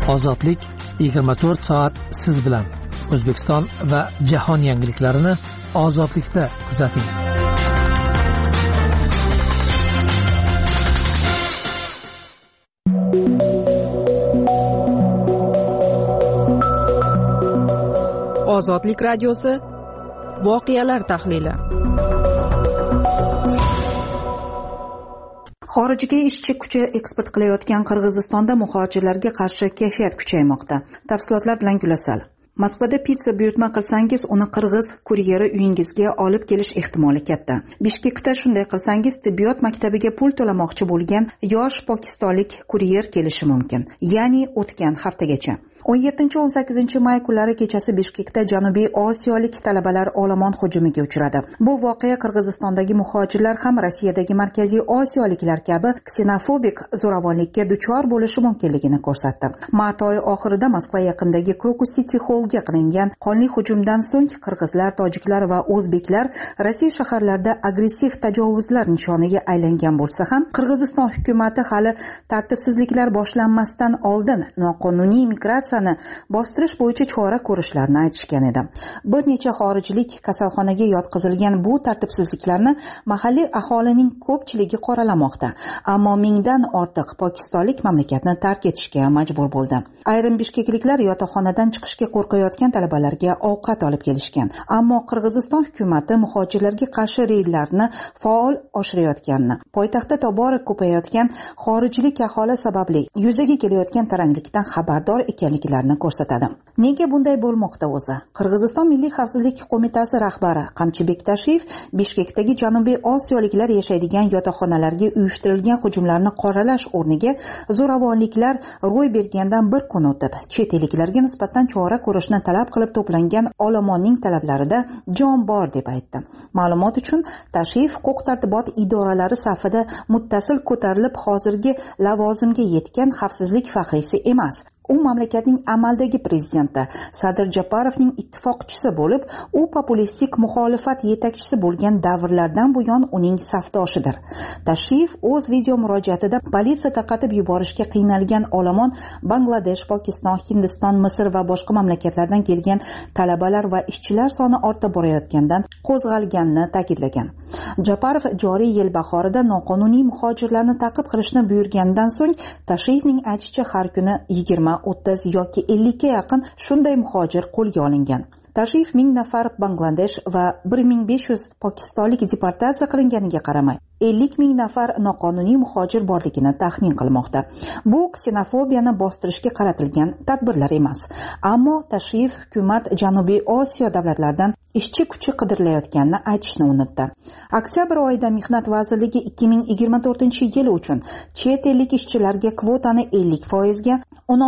Ozodlik 24 soat siz bilan. O'zbekiston va jahon yangiliklarini ozodlikda kuzating. Ozodlik radiosi voqealar tahlili. Xorijga ishchi kuchi eksport qilayotgan Qirg'izistonda muhojirlarga qarshi kayfiyat kuchaymoqda. Tafsilotlar bilan Gulasal. Moskvada pitsa buyurtma qilsangiz, uni qirg'iz kuryeri uyingizga olib kelish ehtimoli katta. Bishkekda shunday qilsangiz, tibbiyot maktabiga pul to'lamoqchi bo'lgan yosh pokistonlik kuryer kelishi mumkin. Ya'ni o'tgan haftagacha. 17-18 may kunlari kechasi Bishkekda Janubiy Osiyolik talabalar olomon hujumiga uchradi. Bu voqea Qirg'izistondagi muhojirlar ham Rossiyadagi Markaziy Osiyoliklar kabi ksenofobik zo'ravonlikka duchor bo'lishi mumkinligini ko'rsatdi. Mart oyi oxirida Moskva yaqinidagi Krokus City Hallga qilingan qonli hujumdan so'ng qirg'izlar, tojiklar va o'zbeklar Rossiya shaharlarida agressiv tajovuzlar nishoniga aylangan bo'lsa ham, Qirg'iziston hukumatı hali tartibsizliklar boshlanmasdan oldin noqonuniy migratsiya bostirish bo'yicha chora ko'rishlarini aytishgan edi. Bir necha xorijlik kasalxonaga yotqizilgan bu tartibsizliklarni mahalliy aholining ko'pchiligi qoralamoqda. Ammo mingdan ortiq pokistonlik mamlakatni tark etishga majbur bo'ldi. Ayrim bishkekliklar yotoqxonadan chiqishga qo'rqayotgan talabalarga ovqat olib kelishgan. Ammo Qirg'iziston hukumatı muhojirlarga qarshi reydlarni faol oshirayotganini, poytaxtda tobora ko'payayotgan xorijlik aholi sababli yuzaga kelayotgan taranglikdan xabardor ekanligini ko'rsatadi. Nega bunday bo'lmoqda o'zi? Qirg'iziston Milliy xavfsizlik qo'mitasi rahbari Qamchibek Tashiyev Bishkekdagi Janubiy Osiyoliklar yashaydigan yotoqxonalarga uyushtirilgan hujumlarni qoralash o'rniga zo'ravonliklar ro'y bergandan bir kun o'tib, chet elliklarga nisbatan chora ko'rishni talab qilib to'plangan olomonning talablarida jon bor deb aytdi. Ma'lumot uchun, Tashiyev huquq-tartibot idoralari safida muttasil ko'tarilib hozirgi lavozimga yetgan xavfsizlik faxriysi emas. U mamlakatning amaldagi prezidenti Sadir Japarovning ittifoqchisi bo'lib, u populistik muxolifat yetakchisi bo'lgan davrlardan buyon uning safdoshidir. Tashiyev o'z video murojaatida politsiya tarqatib yuborishga qiynalgan olomon Bangladesh, Pokiston, Hindiston, Misr va boshqa mamlakatlardan kelgan talabalar va ishchilar soni ortib borayotgandan qo'zg'alganini ta'kidlagan. Japarov joriy yil bahorida noqonuniy muhojirlarni ta'qib qilishni buyurgandan so'ng, Tashiyevning aytishicha har kuni 20-30 yoki 50 ga yaqin shunday muhojir qo'lga olingan. Tashiyev 1000 nafar Bangladesh va 1500 pokistonlik deportatsiya qilinganiga qaramay, 50,000 nafar noqonuniy muhojir borligini taxmin qilmoqda. Bu ksenofobiyani bostirishga qaratilgan tadbirlar emas. Ammo Tashiyev hukumat Janubiy Osiyo davlatlaridan ishchi kuchi qidirilayotganini aytishni unutdi. Oktyabr oyida Mehnat vazirligi 2024-yil uchun chet ellik ishchilarga kvotani 50% ga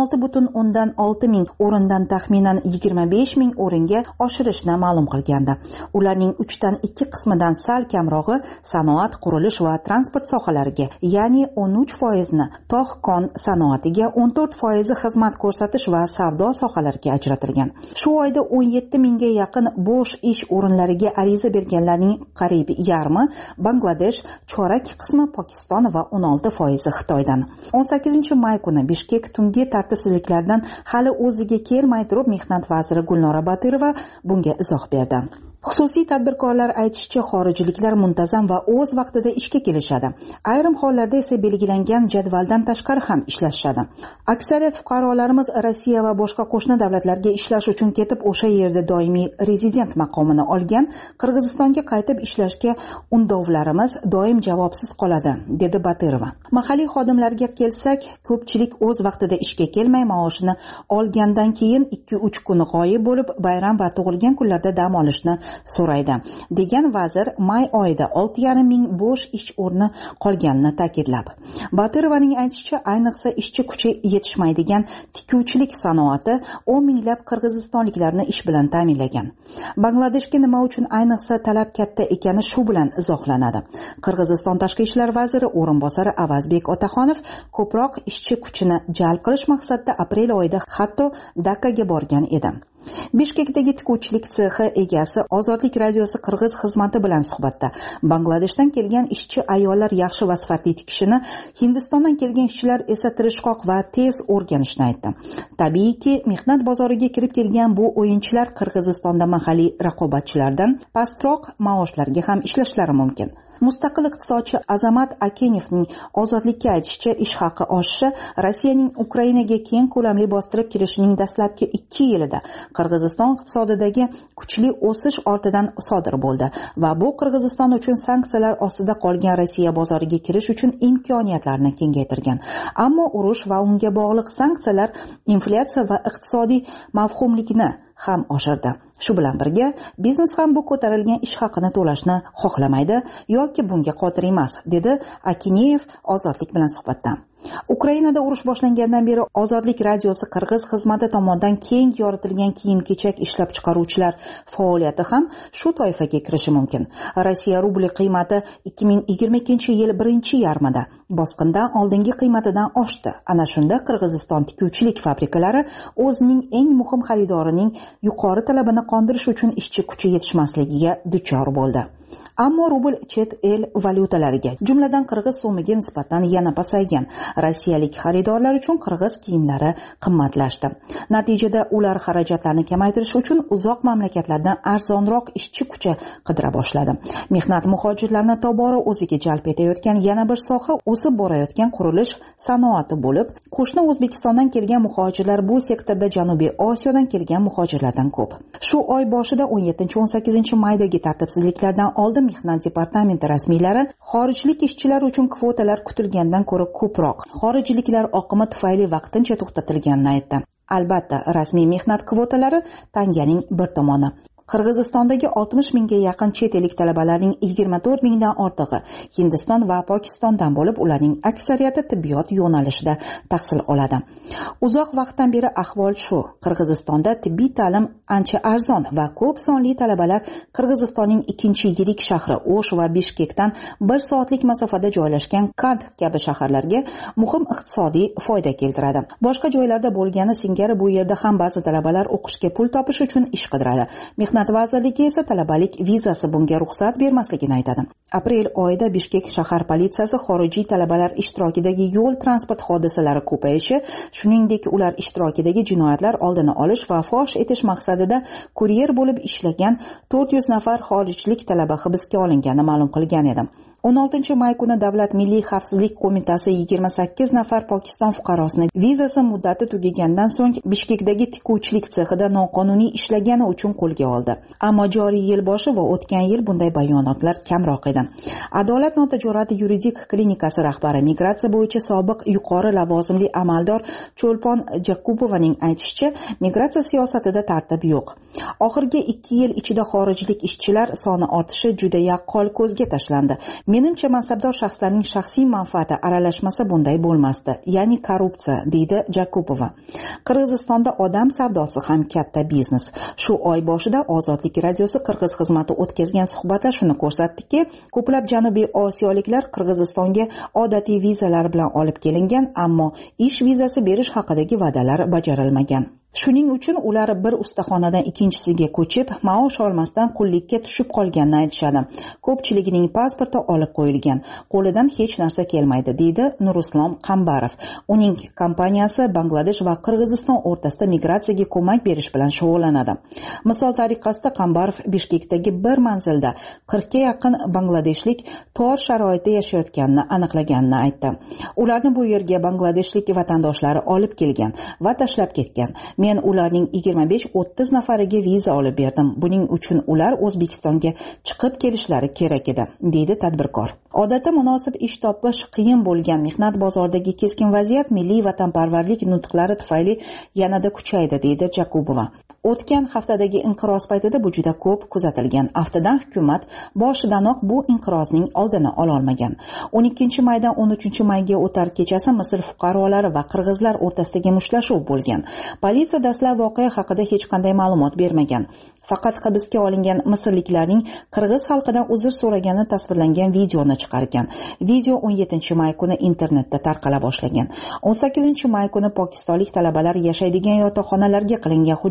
16,6 ming o'rindan taxminan 25 ming o'ringa oshirishni ma'lum qilgandi. Ularning 3dan 2 qismidan sal kamrog'i sanoat, qurilish va transport sohalariga, ya'ni 13% ni tog'-kon sanoatiga, 14% xizmat ko'rsatish va savdo sohalariga ajratilgan. Shu oyda 17 mingga yaqin bo'sh ish o'rinlariga ariza berganlarning qariyb yarmi Bangladesh, chorak qismi Pokiston va 16% Xitoydan. 18 may kuni Bishkek tungi tartibsizliklardan hali o'ziga kelmay turib Mehnat vaziri Gulnora Batirova bunga izoh berdi. Xususiy tadbirkorlar aytishicha, xorijliklar muntazam va o'z vaqtida ishga kelishadi. Ayrim hollarda esa belgilangan jadvaldan tashqari ham ishlashadi. Aksariyat fuqarolarimiz Rossiya va boshqa qo'shni davlatlarga ishlash uchun ketib, o'sha yerda doimiy rezident maqomini olgan, Qirg'izistonga qaytib ishlashga undovlarimiz doim javobsiz qoladi, dedi Batirova. Mahalliy xodimlarga kelsak, ko'pchilik o'z vaqtida ishga kelmay, maoshini olgandan keyin 2-3 kun g'oyib bo'lib, bayram va tug'ilgan kunlarda dam olishni so'raydi, degan vazir may oyida 6,5 ming bo'sh ish o'rni qolganini ta'kidlab. Batirovaning aytishicha, ayniqsa ishchi kuchi yetishmaydigan tikuvchilik sanoati 10 minglab qirg'izistonliklarni ish bilan ta'minlagan. Bangladeshga nima uchun ayniqsa talab katta ekani shu bilan izohlanadi. Qirg'iziston tashqi ishlar vaziri o'rinbosari Avazbek Otaxonov ko'proq ishchi kuchini jalb qilish maqsadida aprel oyida hatto Dakkaga borgan edi. Bishkekdagi tikuvchilik sexi egasi Ozodlik radiosi qirg'iz xizmati bilan suhbatda Bangladeshdan kelgan ishchi ayollar yaxshi va sifatli tikishini, Hindistondan kelgan ishchilar esa tirishqoq va tez o'rganishni aytdi. Tabiiyki, mehnat bozoriga kirib kelgan bu o'yinchilar Qirg'izistonda mahalliy raqobatchilardan pastroq maoshlarga ham ishlashlari mumkin. Mustaqil iqtisodchi Azamat Akenevning Ozodlikka aytishicha, ish haqi oshishi Rossiyaning Ukrainaga keng ko'lamli bostirib kirishining dastlabki 2 yilida Qirg'iziston iqtisodidagi kuchli o'sish ortidan sodir bo'ldi va bu Qirg'iziston uchun sanksiyalar ostida qolgan Rossiya bozoriga kirish uchun imkoniyatlarni kengaytirgan. Ammo urush va unga bog'liq sanksiyalar inflyatsiya va iqtisodiy mavhumlikni ham oshirdi. Shu bilan birga, biznes ham bu ko'tarilgan ish haqini to'lashni xohlamaydi yoki bunga qodir emas, dedi Akineyev Ozodlik bilan suhbatda. Ukrainada urush boshlangandan beri Ozodlik radiosi qirg'iz xizmati tomonidan keng yoritilgan kiyim-kechak ishlab chiqaruvchilar faoliyati ham shu toifaga kirishi mumkin. Rossiya rubli qiymati 2022-yil birinchi yarmida bosqindan oldingi qiymatidan oshdi. Ana shunda Qirg'iziston tikuvchilik fabrikalari o'zining eng muhim xaridorining yuqori talabini qondirish uchun ishchi kuchi yetishmasligiga duchor bo'ldi. Ammo rubl chet el valyutalariga, jumladan qirg'iz so'miga nisbatan yana pasaygan. Rossiyalik xaridorlar uchun qirg'iz kiyimlari qimmatlashdi. Natijada ular xarajatlarni kamaytirish uchun uzoq mamlakatlardan arzonroq ishchi kuchi qidira boshladi. Mehnat muhojirlarini tobora o'ziga jalb etayotgan yana bir soha o'sib borayotgan qurilish sanoati bo'lib, qo'shni O'zbekistondan kelgan muhojirlar bu sektorda Janubiy Osiyodan kelgan muhojirlardan ko'p. Shu oy boshida 17-18 maydagi tartibsizliklardan oldin Mehnat departamenti rasmiylari xorijlik ishchilar uchun kvotalar kutilgandan ko'ra ko'proq xorijliklar oqimi tufayli vaqtincha to'xtatilganini aytdi. Albatta, rasmiy mehnat kvotalari tanganing bir tomoni. Qirg'izistondagi 60 mingga yaqin chet ellik talabalarning 24 mingdan ortig'i Hindiston va Pokistondan bo'lib, ularning aksariyati tibbiyot yo'nalishida tahsil oladi. Uzoq vaqtdan beri ahvol shu. Qirg'izistonda tibbiy ta'lim ancha arzon va ko'p sonli talabalar Qirg'izistonning ikkinchi yirik shahri O'sh va Bishkekdan 1 soatlik masofada joylashgan Kand kabi shaharlarga muhim iqtisodiy foyda keltiradi. Boshqa joylarda bo'lgani singari bu yerda ham ba'zi talabalar o'qishga pul topish uchun ish qidiradi. Mehnat vazirligi esa talabalik vizasi bunga ruxsat bermasligini aytadi. Aprel oyida Bishkek shahar politsiyasi xorijiy talabalar ishtirokidagi yo'l transport hodisalari ko'payishi, shuningdek ular ishtirokidagi jinoyatlar oldini olish va fosh etish maqsadida kuryer bo'lib ishlagan 400 nafar xorijlik talaba hibsga olingani ma'lum qilgan edi. 16 may kuni Davlat Milliy xavfsizlik qo'mitasi 28 nafar Pokiston fuqarosini vizasi muddati tugagandan so'ng Bishkekdagi tikuvchilik sexida noqonuniy ishlagani uchun qo'lga oldi. Ammo joriy yil boshi va o'tgan yil bunday bayonotlar kamroq edi. Adolat notajorati yuridik klinikasi rahbari, migratsiya bo'yicha sobiq yuqori lavozimli amaldor Cho'lpon Jakubovaning aytishicha, migratsiya siyosatida tartib yo'q. Oxirgi 2 yil ichida xorijlik ishchilar soni ortishi juda yaqqol ko'zga tashlandi. Menimcha mansabdor shaxslarning shaxsiy manfaati aralashmasa bunday bo'lmasdi, ya'ni korrupsiya, deydi Jakubova. Qirg'izistonda odam savdosi ham katta biznes. Shu oy boshida Ozodlik radiosi qirg'iz xizmati o'tkazgan suhbatlar shuni ko'rsatdiki, ko'plab Janubiy Osiyoliklar Qirg'izistonga odatiy vizalar bilan olib kelingan, ammo ish vizasi berish haqidagi va'dalar bajarilmagan. Shuning uchun ular bir ustaxonadan ikkinchisiga ko'chib, maosh olmasdan qullikka tushib qolganini aytishadi. Ko'pchiligining pasporti olib qo'yilgan, qo'lidan hech narsa kelmaydi, deydi Nuruslom Qambarov. Uning kompaniyasi Bangladesh va Qirg'iziston o'rtasida migratsiyaga ko'mak berish bilan shug'ullanadi. Misol tariqasida Qambarov Bishkekdagi bir manzilda 40 ga yaqin bangladeshlik tor sharoitda yashayotganini aniqlaganini aytdi. Ularni bu yerga bangladeshlik vatandoshlari olib kelgan va tashlab ketgan. Men ularning 25-30 nafariga viza olib berdim. Buning uchun ular O'zbekistonga chiqib kelishlari kerak edi, deydi tadbirkor. Odatda munosib ish topish qiyin bo'lgan mehnat bozoridagi keskin vaziyat milliy vatanparvarlik nutqlari tufayli yanada kuchaydi, deydi Jakubova. O'tgan haftadagi inqiroz paytida bu juda ko'p kuzatilgan. Aftidan hukumat boshidanoq bu inqirozning oldini ola olmagan. 12-maydan 13-mayga o'tar kechasi Misr fuqarolari va qirg'izlar o'rtasidagi mushtlashuv bo'lgan. Politsiya dastlab voqea haqida hech qanday ma'lumot bermagan. Faqat hibsga olingan misrliklarning qirg'iz xalqidan uzr so'ragani tasvirlangan videoni chiqargan. Video 17-may kuni internetda tarqala boshlagan. 18-may kuni pokistonlik talabalar yashaydigan yotoqxonalarga qilingan hujumdan so'ng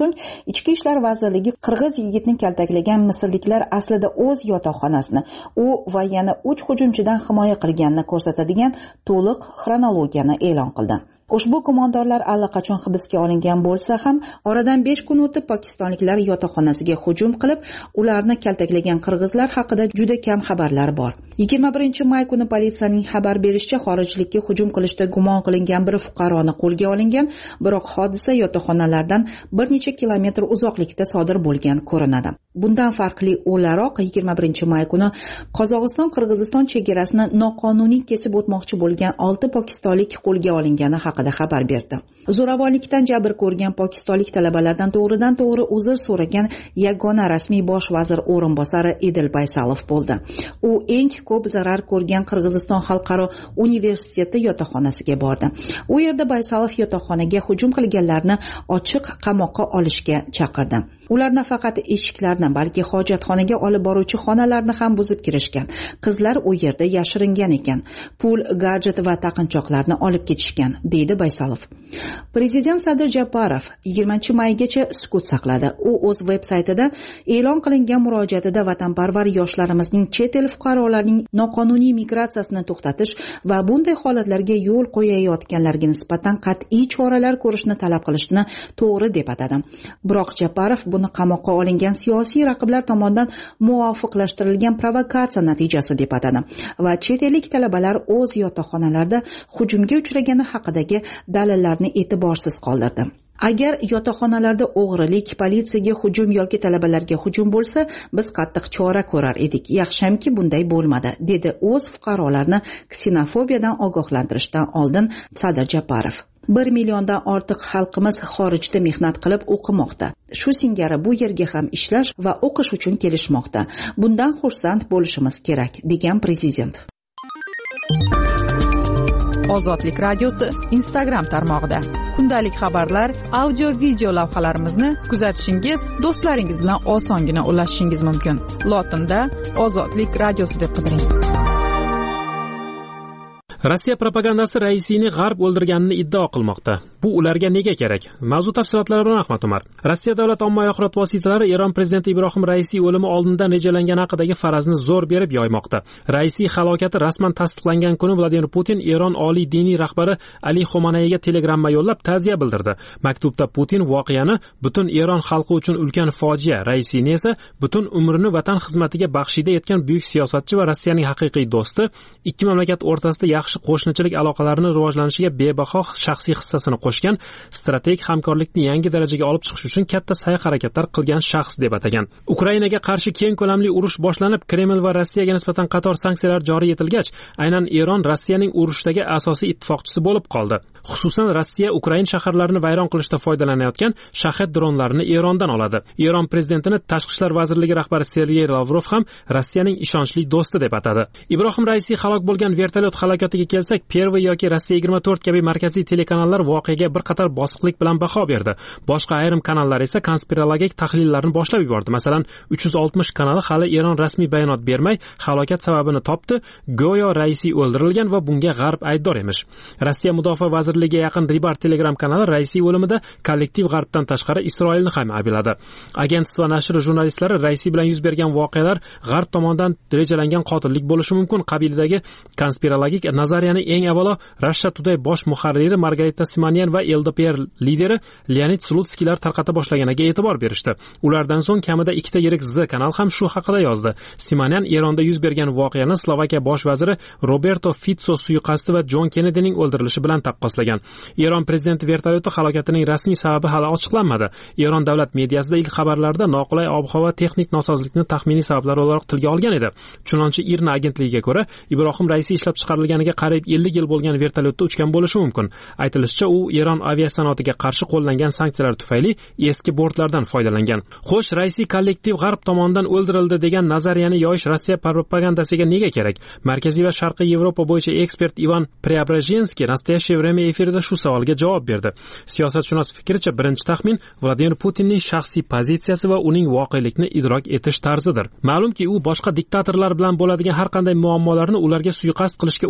so'ng Ichki ishlar vazirligi qirg'iz yigitni kaltaklagan misrliklar aslida o'z yotoqxonasini u va yana 3 hujumchidan himoya qilganini ko'rsatadigan to'liq xronologiyani e'lon qildi. Ushbu gumondorlar allaqachon hibsga olingan bo'lsa ham, oradan 5 kun o'tib pokistonliklar yotoqxonasiga hujum qilib, ularni kaltaklagan qirg'izlar haqida juda kam xabarlar bor. 21-may kuni politsiyaning xabar berishicha, xorijlikka hujum qilishda gumon qilingan bir fuqaroni qo'lga olingan, biroq hodisa yotoqxonalardan bir necha kilometr uzoqlikda sodir bo'lgan ko'rinadi. Bundan farqli o'laroq 21-may kuni Qozog'iston-Qirg'iziston chegarasini noqonuniy kesib o'tmoqchi bo'lgan 6 pokistonlik qo'lga olingani haqida xabar berdi. Zo'ravonlikdan jabr ko'rgan pokistonlik talabalardan to'g'ridan-to'g'ri uzr so'ragan yagona rasmiy bosh vazir o'rinbosari Edil Baysalov bo'ldi. U eng ko'p zarar ko'rgan Qirg'iziston xalqaro universiteti yotoqxonasiga bordi. U yerda Baysalov yotoqxonaga hujum qilganlarni ochiq qamoqqa olishga chaqirdi. Ular nafaqat eshiklarni, balki hojatxonaga olib boruvchi xonalarni ham buzib kirishgan. Qizlar u yerda yashiringan ekan. Pul, gadjet va taqinchoqlarni olib ketishgan, deydi Baysalov. Prezident Sadir Japarov 20-maygacha sukut saqladi. U o'z veb-saytida e'lon qilingan murojaatida vatanparvar yoshlarimizning chet el fuqarolarining noqonuniy migratsiyasini to'xtatish va bunday holatlarga yo'l qo'yayotganlarga nisbatan qat'iy choralar ko'rishni talab qilishni to'g'ri deb atadi. Biroq Japarov buni qamoqqa olingan siyosiy raqiblar tomonidan muvofiqlashtirilgan provokatsiya natijasi deb atadi va chet ellik talabalar o'z yotoqxonalarida hujumga uchragani haqidagi dalillarni e'tiborsiz qoldirdi. Agar yotoqxonalarda o'g'rilik, politsiyaga hujum yoki talabalarga hujum bo'lsa, biz qattiq chora ko'rar edik. Yaxshamki bunday bo'lmadi, dedi o'z fuqarolarni ksenofobiyadan ogohlantirishdan oldin Sadir Japarov. 1 milliondan ortiq xalqimiz xorijda mehnat qilib o'qimoqda. Shu singari bu yerga ham ishlash va o'qish uchun kelishmoqda. Bundan xursand bo'lishimiz kerak, degan prezident. Ozodlik radiosi Instagram tarmog'ida kundalik xabarlar, audio, video lavhalarimizni kuzatishingiz, do'stlaringiz bilan osongina ulashishingiz mumkin. Lotinda Ozodlik radiosi deb qidiring. Rossiya propagandasi raisini G'arb o'ldirganini iddao qilmoqda. Bu ularga nega kerak? Mavzu tafsilotlari bilan Ahmad Umar. Rossiya davlat ommaviy axborot vositalari Eron prezidenti Ibrohim Raisi o'limi oldindan rejalangani haqidagi farazni zo'r berib yoymoqda. Raisi halokati rasman tasdiqlangan kuni Vladimir Putin Eron oliy diniy rahbari Ali Xomanayga telegramma yo'llab ta'ziya bildirdi. Maktubda Putin voqeani butun Eron xalqi uchun ulkan fojia, Raisini esa butun umrini vatan xizmatiga baxshida etgan buyuk siyosatchi va Rossiyaning haqiqiy do'sti, ikki mamlakat o'rtasida yaxshi qo'shnichilik aloqalarini rivojlanishiga bebaho shaxsiy hissasini qo'shgan, strategik hamkorlikni yangi darajaga olib chiqish uchun katta sa'y-harakatlar qilgan shaxs deb atagan. Ukrainaga qarshi keng ko'lamli urush boshlanib, Kreml va Rossiyaga nisbatan qator sanksiyalar joriy etilgach, aynan Eron Rossiyaning urushdagi asosiy ittifoqchisi bo'lib qoldi. Xususan, Rossiya Ukraina shaharlarini vayron qilishda foydalanayotgan Shahed dronlarini Erondan oladi. Eron prezidentini Tashqi ishlar vazirligi rahbari Sergey Lavrov ham Rossiyaning ishonchli do'sti deb atadi. Ibrohim Raisi halok bo'lgan vertolyot halokatiga kelsak, Pervoy yoki Rossiya 24 kabi markaziy telekanallar voqeaga bir qator bosiqlik bilan baho berdi. Boshqa ayrim kanallar esa konspirologik tahlillarni boshlab yubordi. Masalan, 360 kanali hali Eron rasmiy bayonot bermay halokat sababini topdi. Go'yo Raisi o'ldirilgan va bunga G'arb aybdor emish. Rossiya mudofaa vazirligiga yaqin Ribar Telegram kanali Raisi o'limida kollektiv G'arbdan tashqari Isroilni ham aybladi. Agentство nashri jurnalistlari Raisi bilan yuz bergan voqealar G'arb tomonidan rejalangan qotillik bo'lishi mumkin qabilidagi konspirologik nazariyani eng avvalo Russia Today bosh muharriri Margarita Simonyan va LDPR lideri Leonid Slutskiylar tarqata boshlaganiga e'tibor berishdi. Ulardan so'ng kamida ikkita yirik Z kanal ham shu haqida yozdi. Simonyan Eronda yuz bergan voqeani Slovakiya bosh vaziri Roberto Fico suiqasdi va John Kennedyning o'ldirilishi bilan taqqoslagan. Eron prezidenti vertolyoti halokatining rasmiy sababi hali ochiqlanmadi. Eron davlat mediasida ilk xabarlarda noqulay ob-havo texnik nosozlikni taxminiy sabablar olarak tilga olgan edi. Chunonchi IRNA agentligiga ko'ra, Ibrohim Raisi ishlab chiqarilganiga qariyb 50 yil bo'lgan vertolyotda uchgan bo'lishi mumkin. Aytilishicha, u Eron aviasanoatiga qarshi qo'llangan sanksiyalar tufayli eski bortlardan foydalangan. Xo'sh, Raisi kollektiv G'arb tomonidan o'ldirildi degan nazariyani yoyish Rossiya propagandasiga nega kerak? Markaziy va Sharqiy Yevropa bo'yicha ekspert Ivan Preobrazhenskiy Nastoящее время efirida shu savolga javob berdi. Siyosatshunos fikricha, birinchi taxmin Vladimir Putinning shaxsiy pozitsiyasi va uning voqelikni idrok etish tarzidir. Ma'lumki, u boshqa diktatorlar bilan bo'ladigan har qanday muammolarni ularga suiqasd qilishga urinishda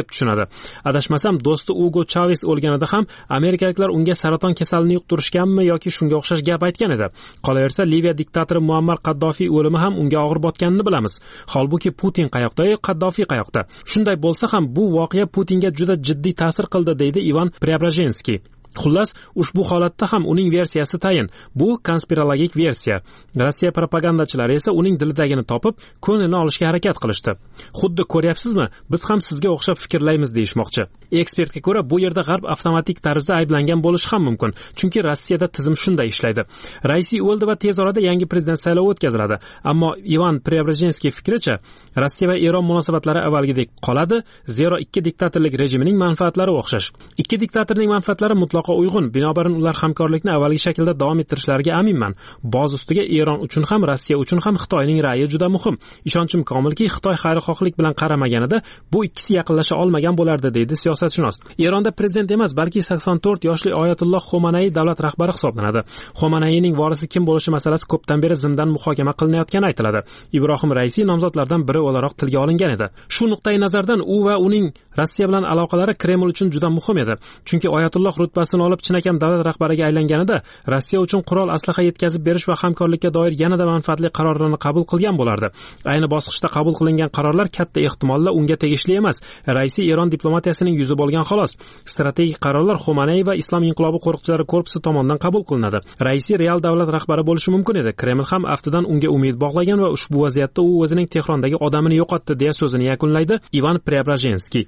deb tushunadi. Adashmasam, do'sti Ugo Chaves o'lganida ham amerikaliklar unga saraton kasalini yuqtirishganmi yoki shunga o'xshash gap aytgan edi. Qolaversa, Liviya diktatori Muammar Qaddofiy o'limi ham unga og'ir botganini bilamiz. Holbuki Putin qayoqda, Qaddofiy qayoqda? Shunday bo'lsa ham bu voqea Putinga juda jiddiy ta'sir qildi, deydi Ivan Preobrazhenskiy. Xullas, ushbu holatda ham uning versiyasi tayin. Bu konspirologik versiya. Rossiya propagandachilari esa uning dilidagini topib, ko'nglini olishga harakat qilishdi. Xuddi ko'ryapsizmi, biz ham sizga o'xshab fikrlaymiz deyishmoqchi. Ekspertga ko'ra, bu yerda G'arb avtomatik tarzda ayblangan bo'lishi ham mumkin, chunki Rossiyada tizim shunday ishlaydi. Raisiy o'ldi va tez orada yangi prezident saylovi o'tkaziladi. Ammo Ivan Preobrazhenskiy fikricha, Rossiya va Eron munosabatlari avvalgidek qoladi, zero ikki diktatorlik rejimining manfaatlari o'xshash. Ikki diktatorning manfaatlari mutlaqo uyg'un, binobarin ular hamkorlikni avvalgi shaklda davom ettirishlariga aminman. Boz ustiga Eron uchun ham, Rossiya uchun ham Xitoyning ra'yi juda muhim. Ishonchim komilki, Xitoy xayrixohlik bilan qaramaganida bu ikkisi yaqinlasha olmagan bo'lardi, deydi siyosatshunos. Eronda prezident emas, balki 84 yoshli Oyatulloh Xomanaiy davlat rahbari hisoblanadi. Xomanayiyning vorisi kim bo'lishi masalasi ko'pdan beri zimdan muhokama qilinayotgani aytiladi. Ibrohim Raisiy nomzodlardan biri o'laroq tilga olingan edi. Shu nuqtai nazardan u va uning Rossiya bilan aloqalari Kreml uchun juda muhim edi. Chunki Oyatulloh rutbasini olib chinakam davlat rahbariga aylanganida Rossiya uchun qurol aslaha yetkazib berish va hamkorlikka doir yanada manfaatli qarorlarni qabul qilgan bo'lardi. Ayni bosqichda qabul qilingan qarorlar katta ehtimolda unga tegishli emas. Raisiy Eron diplomatiyasining yuzi bo'lgan xolos. Strategik qarorlar Xomanaiy va Islom inqilobi qo'riqchilari korpusi tomonidan qabul qilinadi. Raisiy real davlat rahbari bo'lishi mumkin edi. Kreml ham aftidan unga umid bog'lagan va ushbu vaziyatda u o'zining Tehrondagi odamini yo'qotdi deya so'zini yakunlaydi Ivan Preobrazhenskiy.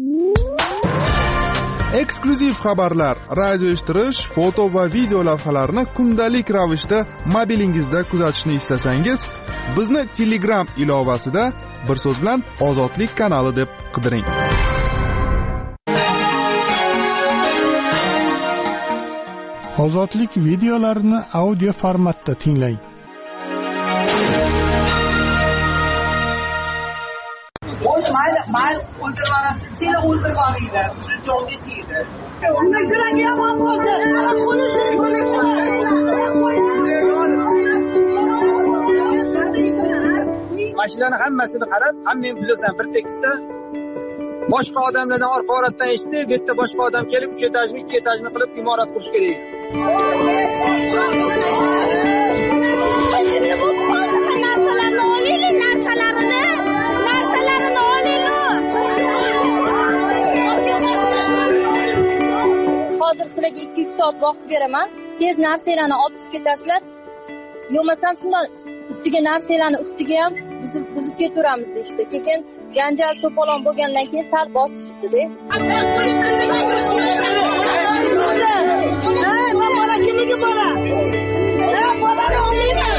Eksklyuziv xabarlar, radio eshittirish, foto va video lavhalarni kundalik ravishda mobilingizda kuzatishni istasangiz, bizni Telegram ilovasida bir so'z bilan Ozodlik kanali deb qidiring. Ozodlik videolarini audio formatda tinglang. Mal o'ldirvarasiz, seni o'ldirvaringlar, shu jonga tegdi. Unga yuragi yomon bo'ldi. Mashinalarning hammasini qarab, hamma buzasan, bir tekisda boshqa odamlardan orqa oratdan eshitsa, bu yerda boshqa odam kelib 3 etajmi, 2 etajmi qilib imorat qurish kerak. Hozir sizlarga 2-3 soat vaqt beraman. Tez narsalarni olib chiqib ketasizlar. Yo'qmasam shundan ustiga narsalarni ustiga ham buzib ketaveramiz deydi. Keyin janjal to'polon bo'lgandan keyin sal bosishdi-da. Bola kimniki bola? Bolani olinglar.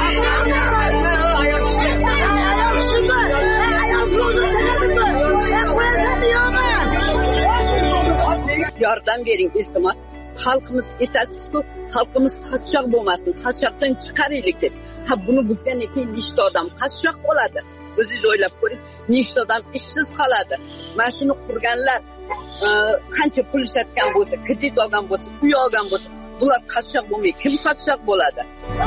Yordam bering iltimos. Xalqimiz yetasizku, xalqimiz qashshoq bo'lmasin, qashshoqdan chiqaraylik deb. Ha buni buzgandan keyin nechta odam qashshoq bo'ladi? O'zingiz o'ylab ko'ring, nechta odam ishsiz qoladi. Mana shuni qurganlar qancha pul ishlatgan bo'lsa, kredit olgan bo'lsa, uy olgan bo'lsa, bular qashshoq bo'lmay, kim qashshoq bo'ladi?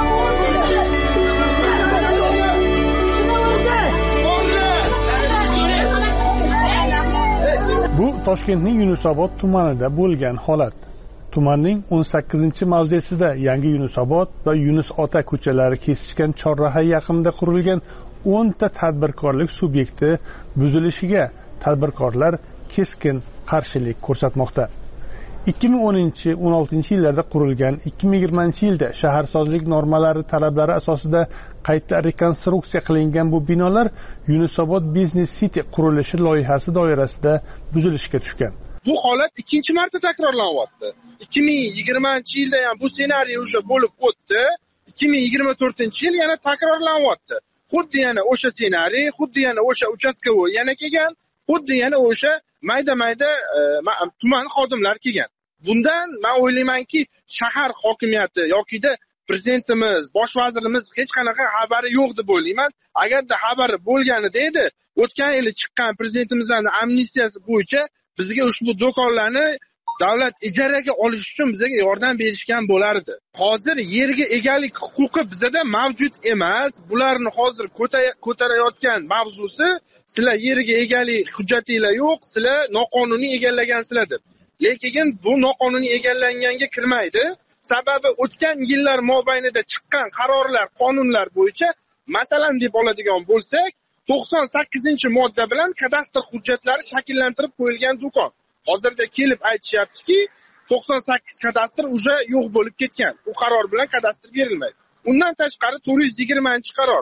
Bu Toshkentning Yunusobod tumanida bo'lgan holat. Tumanning 18-mavzesida Yangi Yunusobod va Yunus Ota ko'chalari kesishgan chorraha yaqinida qurilgan 10 ta tadbirkorlik subyekti buzilishiga tadbirkorlar keskin qarshilik ko'rsatmoqda. 2010-16 yillarda qurilgan, 2020-yilda shaharsozlik normalari talablari asosida qayta rekonstruksiya qilingan bu binolar Yunusobod Business City qurilishi loyihasi doirasida buzilishga tushgan. Bu holat ikkinchi marta takrorlanyapti. 2020-yilda ham bu ssenariy o'sha bo'lib o'tdi. 2024-yil yana takrorlanyapti. Xuddi yana o'sha ssenariy, xuddi yana o'sha uchastkovoy yana kelgan, xuddi yana o'sha mayda-mayda tuman xodimlar kelgan. Bundan men o'ylaymanki, shahar hokimiyati yokida prezidentimiz, bosh vazirimiz hech qanaqa xabari yo'q deb o'ylayman. Agarda xabari bo'lganida edi, o'tgan yili chiqqan prezidentimizning amnistiyasi bo'yicha bizga ushbu do'konlarni davlat ijaraga olish uchun bizga yordam berishgan bo'lardi. Hozir yerga egalik huquqi bizda mavjud emas. Bularni hozir ko'tarayotgan mavzusi sizlar yerga egalik hujjatinglar yo'q, sizlar noqonuniy egallagansizlar deb. Lekin bu noqonuniy egallanganga kirmaydi. Sababi o'tgan yillar mobaynida chiqqan qarorlar, qonunlar bo'yicha, masalan deb oladigan bo'lsak, 98-modda bilan kadastr hujjatlari shakllantirib qo'yilgan do'kon. Hozirda kelib aytishyaptiki, 98 kadastr уже yo'q bo'lib ketgan. Bu qaror bilan kadastr berilmaydi. Undan tashqari 420-qaror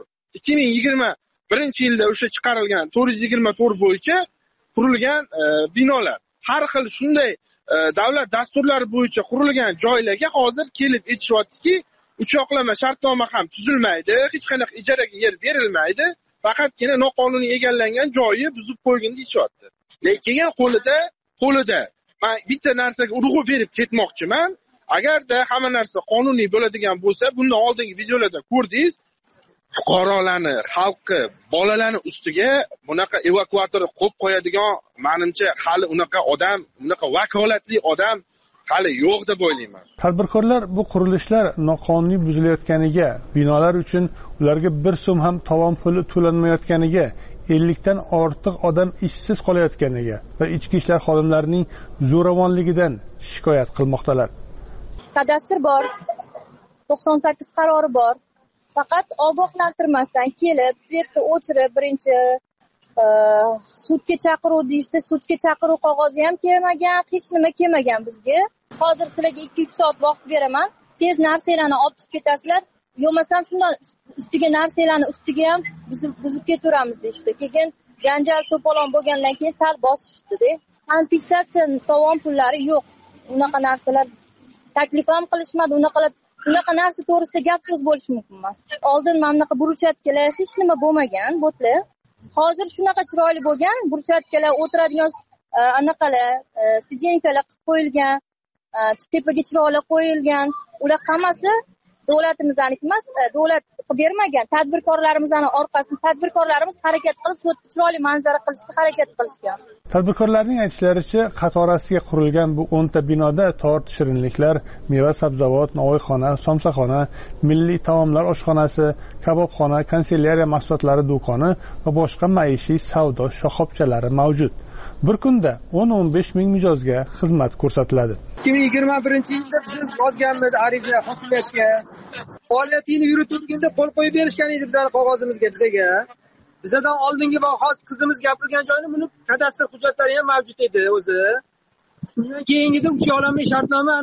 2021-yilda o'sha chiqarilgan 424 bo'yicha qurilgan binolar. Har xil shunday davlat dasturlari bo'yicha qurilgan joylarga hozir kelib aytishyaptiki, uchoqlama shartnoma ham tuzilmaydi, hech qanaqa ijaraga yer berilmaydi, faqatgina noqonuniy egallangan joyi buzib qo'ygan deyapti. Lekin qo'lida men bitta narsaga urg'u berib ketmoqchiman. Agarda hamma narsa qonuniy bo'ladigan bo'lsa, bundan oldingi videolarda ko'rdingiz, fuqarolarni, xalqni, bolalarni ustiga bunaqa evakuator qo'yib qo'yadigan, menimcha hali unaqa odam, unaqa vakolatli odam hali yo'q deb o'ylayman. Tadbirkorlar bu qurilishlar noqonuniy buzilayotganiga, binolar uchun ularga 1 so'm ham tovon puli to'lanmayotganiga, 50 dan ortiq odam ishsiz qolayotganiga va ichki ishlar xodimlarining zo'ravonligidan shikoyat qilmoqdalar. Kadastr bor, 98 qarori bor. Faqat ogohlantirmasdan kelib, svetni o'chirib, birinchi sudga chaqiruv deyishdi, sudga chaqiruv qog'ozi ham kelmagan, hech nima kelmagan bizga. Hozir sizlarga 2-3 soat vaqt beraman, tez narsalarni olib chiqib ketasizlar, yo'masam shundan ustiga narsalarni ustiga ham buzib ketaveramiz deyishdi. Keyin janjal to'polon bo'lgandan keyin sal bosishdi-da. Kompensatsiya tovon pullari yo'q. Unaqa narsalar taklif ham qilishmadi, unaqa narsa to'g'risida gap so'z bo'lishi mumkin emas. Oldin mana bunaqa burchatkalar hech nima bo'lmagan, botlar. Hozir shunaqa chiroyli bo'lgan, burchatkalar, o'tiradigan anaqalar, sidenkalar qilib qo'yilgan, tepaga chiroqlar qo'yilgan. Ular hammasi davlatimizning emas, davlat qilib bermagan. Tadbirkorlarimizning orqasida tadbirkorlarimiz harakat qilib, shu chiroyli manzara qilishga harakat qilishgan. Tadbirkorlarning aytishlaricha, qatorasiga qurilgan bu 10 ta binoda tort, shirinliklar, meva sabzavot, novvoyxona, somsaxona, milliy taomlar oshxonasi, kabobxona, kanselyariya mahsulotlari do'koni va boshqa maishiy savdo shoxobchalari mavjud. Bir kunda 10-15 ming mijozga xizmat ko'rsatiladi. 2021-yilda biz yozganmiz ariza hokimiyatga. Faoliyatini yuritganda qo'l qo'yib berishgan edi bizning qog'ozimizga, bizga. Bizdan oldingi va hozir qizimiz gapirgan joyni buni kadastr hujjatlari ham mavjud edi o'zi. Undan keyingida uchoqlama shartnoma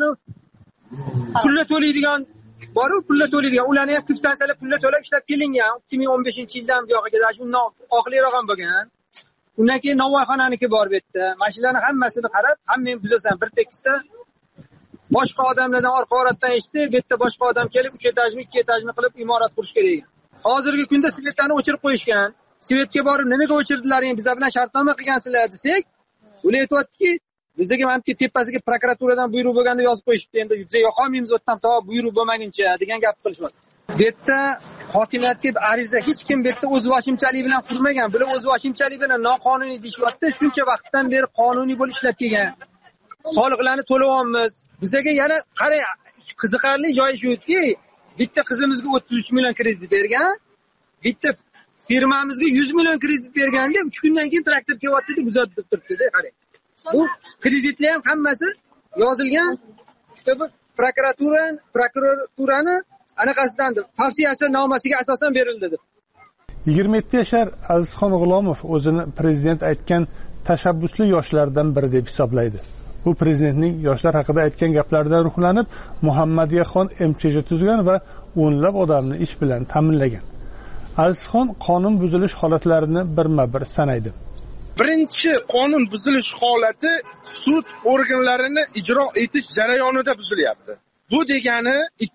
pulla to'laydigan bor-ku, pulla to'laydigan. Ularni ham kvitansiyalar pulla to'lab ishlab kelingan. 2015-yildan buyog'iga shundan oxirroq ham bo'lgan. Undan keyin Navoiyxonaniki bor bu yerda. Mashinalarning hammasini qarab, hamma buzasan, bir tekisda boshqa odamlardan orqa oratdan eshitsa, bu yerda boshqa odam kelib 3 etajmi, 2 etajmi qilib imorat qurish kerak. Hozirgi kunda svetlarni o'chirib qo'yishgan. Svetga borib, nimaga o'chirdilaring? Bizlar bilan shartnoma qilgansizlar desak, ular aytayaptiki, bizga hamki tepasiga prokuraturadan buyruq bo'lganda yozib qo'yishibdi. Endi biz yoqolmaymiz o'tdan to buyruq bo'lmaguncha degan gap qilishyapti. Bu yerda hokimiyatga ariza hech kim bu yerda o'z vashimchalik bilan qurmagan. Bular o'z vashimchalik bilan noqonuniy deyishyapti. Shuncha vaqtdan beri qonuniy bo'lib ishlab kelgan. Soliqlarni to'layapmiz. Bizga yana qarang, qiziqarli joyi shuki, bitta qizimizga 33 million kredit bergan, bitta firmamizga 100 million kredit berganda 3 kundan keyin traktor kelyapti deb uzatib turibdi-da, qarang. Bu kreditlar ham hammasi yozilgan. Işte bu prokuraturani anaqasidandir. Tavsiyasi nomasiga asosan berildi deb. 27 yashar Azizxon G'ulomov o'zini prezident aytgan tashabbusli yoshlardan biri deb hisoblaydi. Bu prezidentning yoshlar haqida aytgan gaplaridan ruhlanib, Muhammadiyaxon MCJ tuzgan va o'nlab odamni ish bilan ta'minlagan. Azizxon qonun buzilish holatlarini birma-bir sanaydi. Birinchi qonun buzilish holati sud organlarini ijro etish jarayonida buzilyapti. Bu degani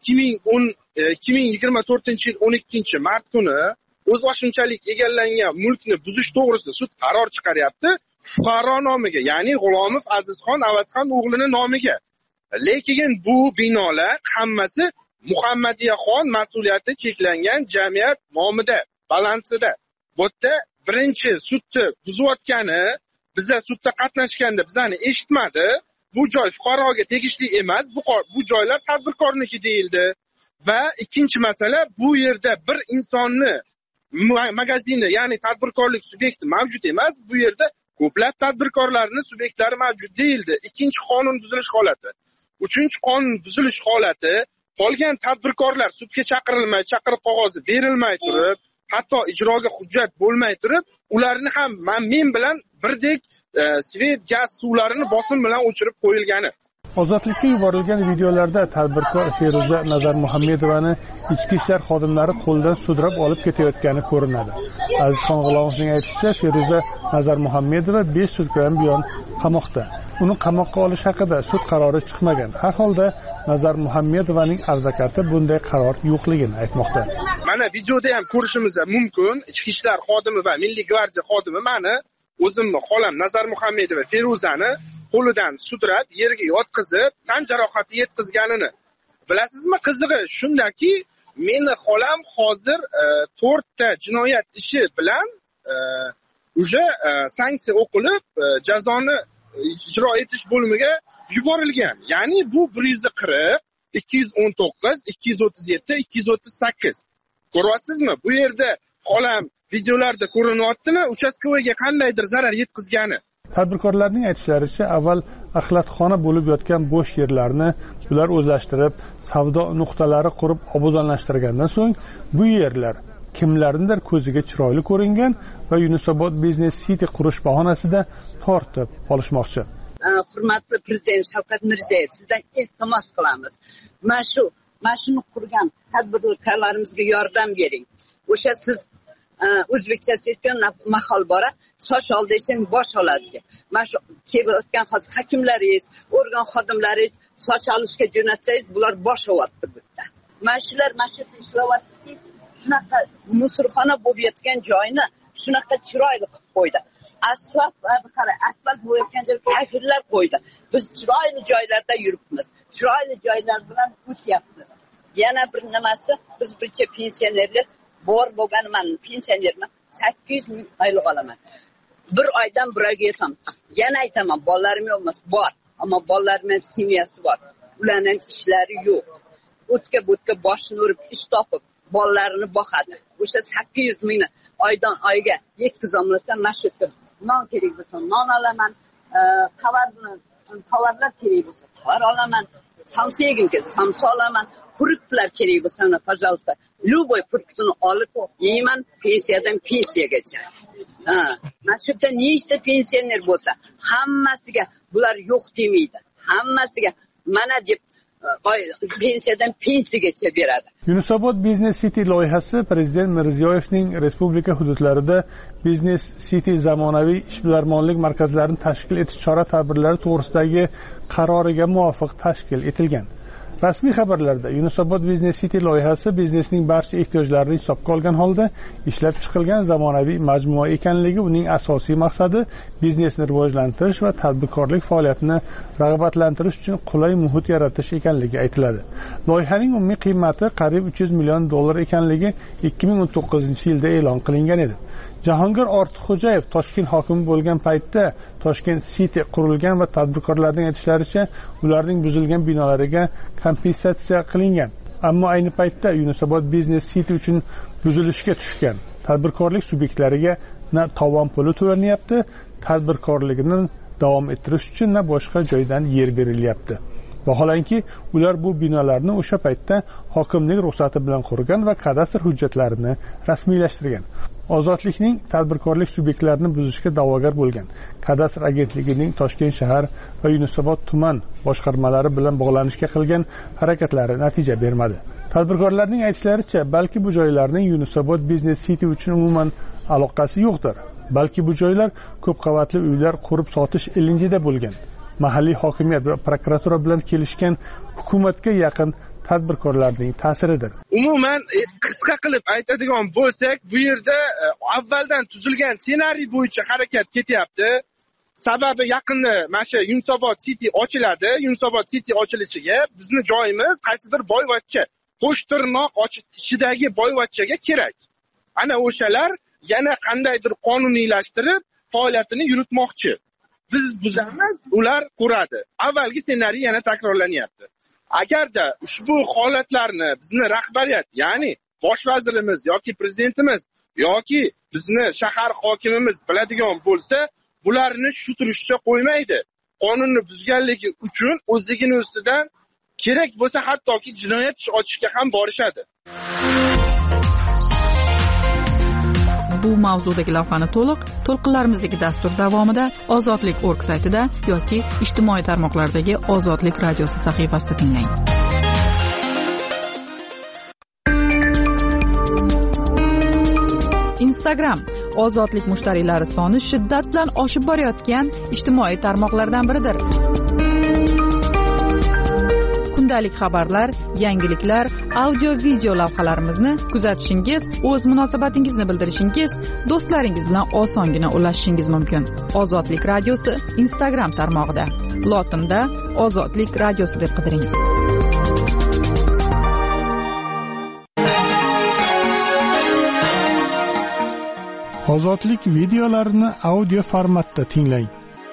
2024-yil 12-mart kuni o'z vaqtinchalik egallangan mulkni buzish to'g'risida sud qaror chiqaryapti. Fuqaro nomiga, ya'ni G'ulomov Azizxon Avazxon o'g'lining nomiga. Lekin bu binolar hammasi Muhammadiyaxon mas'uliyati cheklangan jamiyat nomida, balansida. Bu yerda birinchi sudni buzayotgani, bizlar sudda qatnashganda bizani eshitmadi. bu joy fuqaroga tegishli emas, bu joylar tadbirkorniki deyildi. Va ikkinchi masala, bu yerda bir insonni magazini, ya'ni tadbirkorlik subyekti mavjud emas, bu yerda ko'plab tadbirkorlarning subyektlari mavjud deyildi. Ikkinchi qonun buzilish holati. Uchinchi qonun buzilish holati, qolgan tadbirkorlar sudga chaqirilmay, chaqiriq qog'ozi berilmay turib, hatto ijroga hujjat bo'lmay turib, ularni ham men bilan birdek svet, gaz suvlarini bosim bilan o'chirib qo'yilgani. Ozodlikka yuborilgan videolarda tadbirkor Feruza Nazar Muhammedovani ichki ishlar xodimlari qo'ldan sudrab olib ketayotgani ko'rinadi. Azizxon G'ulomovning aytishicha, Feruza Nazar Muhammedova 5 sutkadan buyon qamoqda. Uni qamoqqa olish haqida sud qarori chiqmagan. Har holda Nazar Muhammedovaning advokati bunday qaror yo'qligini aytmoqda. Mana videoda ham ko'rishimiz mumkin. Ichki ishlar xodimi va Milliy gvardiya xodimi meni o'zimni xolam Nazar Muhammedova Feruzani qo'lidan sudrab yerga yotqizib, tan jarohati yetkazganini. Bilasizmi, qizig'i shundaki, meni xolam hozir 4 ta jinoyat ishi bilan uje sanksiya o'qilib, jazoni ijro etish bo'limiga yuborilgan. Ya'ni bu 140, 219, 237, 238. Ko'ryapsizmi? Bu yerda xolam videolarda ko'rinyaptimi, uchastkovoyga qandaydir zarar yetkazgani. Tadbirkorlarning aytishlaricha, avval axlatxona bo'lib yotgan bo'sh yerlarni ular o'zlashtirib, savdo nuqtalari qurib obodonlashtirgandan so'ng bu yerlar kimlarnidir ko'ziga chiroyli ko'ringan va Yunusobod Business City qurish bahonasida tortib olishmoqchi. Hurmatli prezident Shavkat Mirziyoyev, sizdan iltimos qilamiz. Mana shuni qurgan tadbirkorlarimizga yordam bering. O'sha siz o'zbekchasi aytgan mahol bora soch oldishin bosh oladi. Mana shu kelayotgan hozir hakimlaringiz, organ xodimlaringiz soch olishga jo'natsangiz, bular bosh olyapti bu yerda. Mana shular ishlayapti, shunaqa musorxona bo'lib yotgan joyni shunaqa chiroyli qilib qo'ydi. Asfalt bo'layotgan joyga kafirlar qo'ydi. Biz chiroyli joylarda yuribmiz. Chiroyli joylar bilan o'tyapmiz. Yana bir nimasi, biz bircha pensionerlar bor bo'lganman, pensionerman, 800 ming oylik olaman. Bir oydan bir oyga yetaman. Yana aytaman, bolalarim yo'qmas, bor. Ammo bolalarimning semiyasi bor. Ularning ishlari yo'q. O'tga boshini urib, ish topib, bolalarini boqadi. O'sha 800 mingni oydan oyga yetkazolmasam, mashhurga non kerak bo'lsa, non olaman, tovarlar kerak bo'lsa, tovar olaman, samsa yegim kelsa, samsa olaman, produktlar kerak bo'lsa, пожалуйста, любой produktni olib yeyman, pensiyadan pensiyagacha. Mana shu yerda nechta pensioner bo'lsa, hammasiga bular yo'q demaydi. Hammasiga mana deb pensiyadan pensiyagacha beradi. Yunusobod Business City loyihasi Prezident Mirziyoyevning respublika hududlarida Business City zamonaviy ishbilarmonlik markazlarini tashkil etish chora-tadbirlari to'g'risidagi qaroriga muvofiq tashkil etilgan. Rasmiy xabarlarda Yunusobod Business City loyihasi biznesning barcha ehtiyojlarini hisobga olgan holda ishlab chiqilgan zamonaviy majmua ekanligi, uning asosiy maqsadi biznesni rivojlantirish va tadbirkorlik faoliyatini rag'batlantirish uchun qulay muhit yaratish ekanligi aytiladi. Loyihaning umumiy qiymati qariyb $300 million ekanligi 2019-yilda e'lon qilingan edi. Jahongir Ortiqxo'jayev Toshkent hokimi bo'lgan paytda Toshkent City qurilgan va tadbirkorlarning aytishlaricha, ularning buzilgan binolariga kompensatsiya qilingan. Ammo ayni paytda Yunusobod Business City uchun buzilishga tushgan tadbirkorlik subyektlariga na tovon puli to'lanyapti, tadbirkorligini davom ettirish uchun na boshqa joydan yer berilyapti. Vaholanki, ular bu binolarni o'sha paytda hokimlik ruxsati bilan qurgan va kadastr hujjatlarini rasmiylashtirgan. Ozodlikning tadbirkorlik subyektlarini buzishga da'vogar bo'lgan kadastr agentligining Toshkent shahar va Yunusobod tuman boshqarmalari bilan bog'lanishga qilgan harakatlari natija bermadi. Tadbirkorlarning aytishlaricha, balki bu joylarning Yunusobod Business City uchun umuman aloqasi yo'qdir. Balki bu joylar ko'p qavatli uylar qurib sotish ilinjida bo'lgan. Mahalliy hokimiyat va prokuratura bilan kelishgan hukumatga yaqin tadbirkorlarning ta'siridir. Umuman qisqa qilib aytadigan bo'lsak, bu yerda avvaldan tuzilgan ssenariy bo'yicha harakat ketyapti. Sababi yaqinda mana shu Yunusobod City ochiladi. Yunusobod City ochilishiga bizni joyimiz qaysidir boyvachcha, qo'shtirnoq ichidagi boyvachchaga kerak. Ana o'shalar yana qandaydir qonuniylashtirib faoliyatini yuritmoqchi. biz buzamiz, ular ko'radi. Avvalgi ssenariy yana takrorlanyapti. Agarda ushbu holatlarni bizni rahbariyat, ya'ni bosh vazirimiz yoki prezidentimiz yoki bizni shahar hokimimiz biladigan bo'lsa, bularni shu turishcha qo'ymaydi. Qonunni buzganligi uchun o'zligini ustidan kerak bo'lsa hattoki jinoyat ishi ochishga ham borishadi. Bu mavzudagi lavhani to'lqinlarimizdagi dastur davomida Ozodlik.org saytida yoki ijtimoiy tarmoqlardagi Ozodlik radiosi sahifasida tinglang. Instagram Ozodlik mushtariylari soni shiddat bilan oshib borayotgan ijtimoiy tarmoqlardan biridir. Kundalik xabarlar, yangiliklar, audio-video lavhalarimizni kuzatishingiz, o'z munosabatingizni bildirishingiz, do'stlaringiz bilan osongina ulashishingiz mumkin. Ozodlik radiosi Instagram tarmog'ida. Lotinda Ozodlik radiosi deb qidiring. Ozodlik videolarini audio formatda tinglang.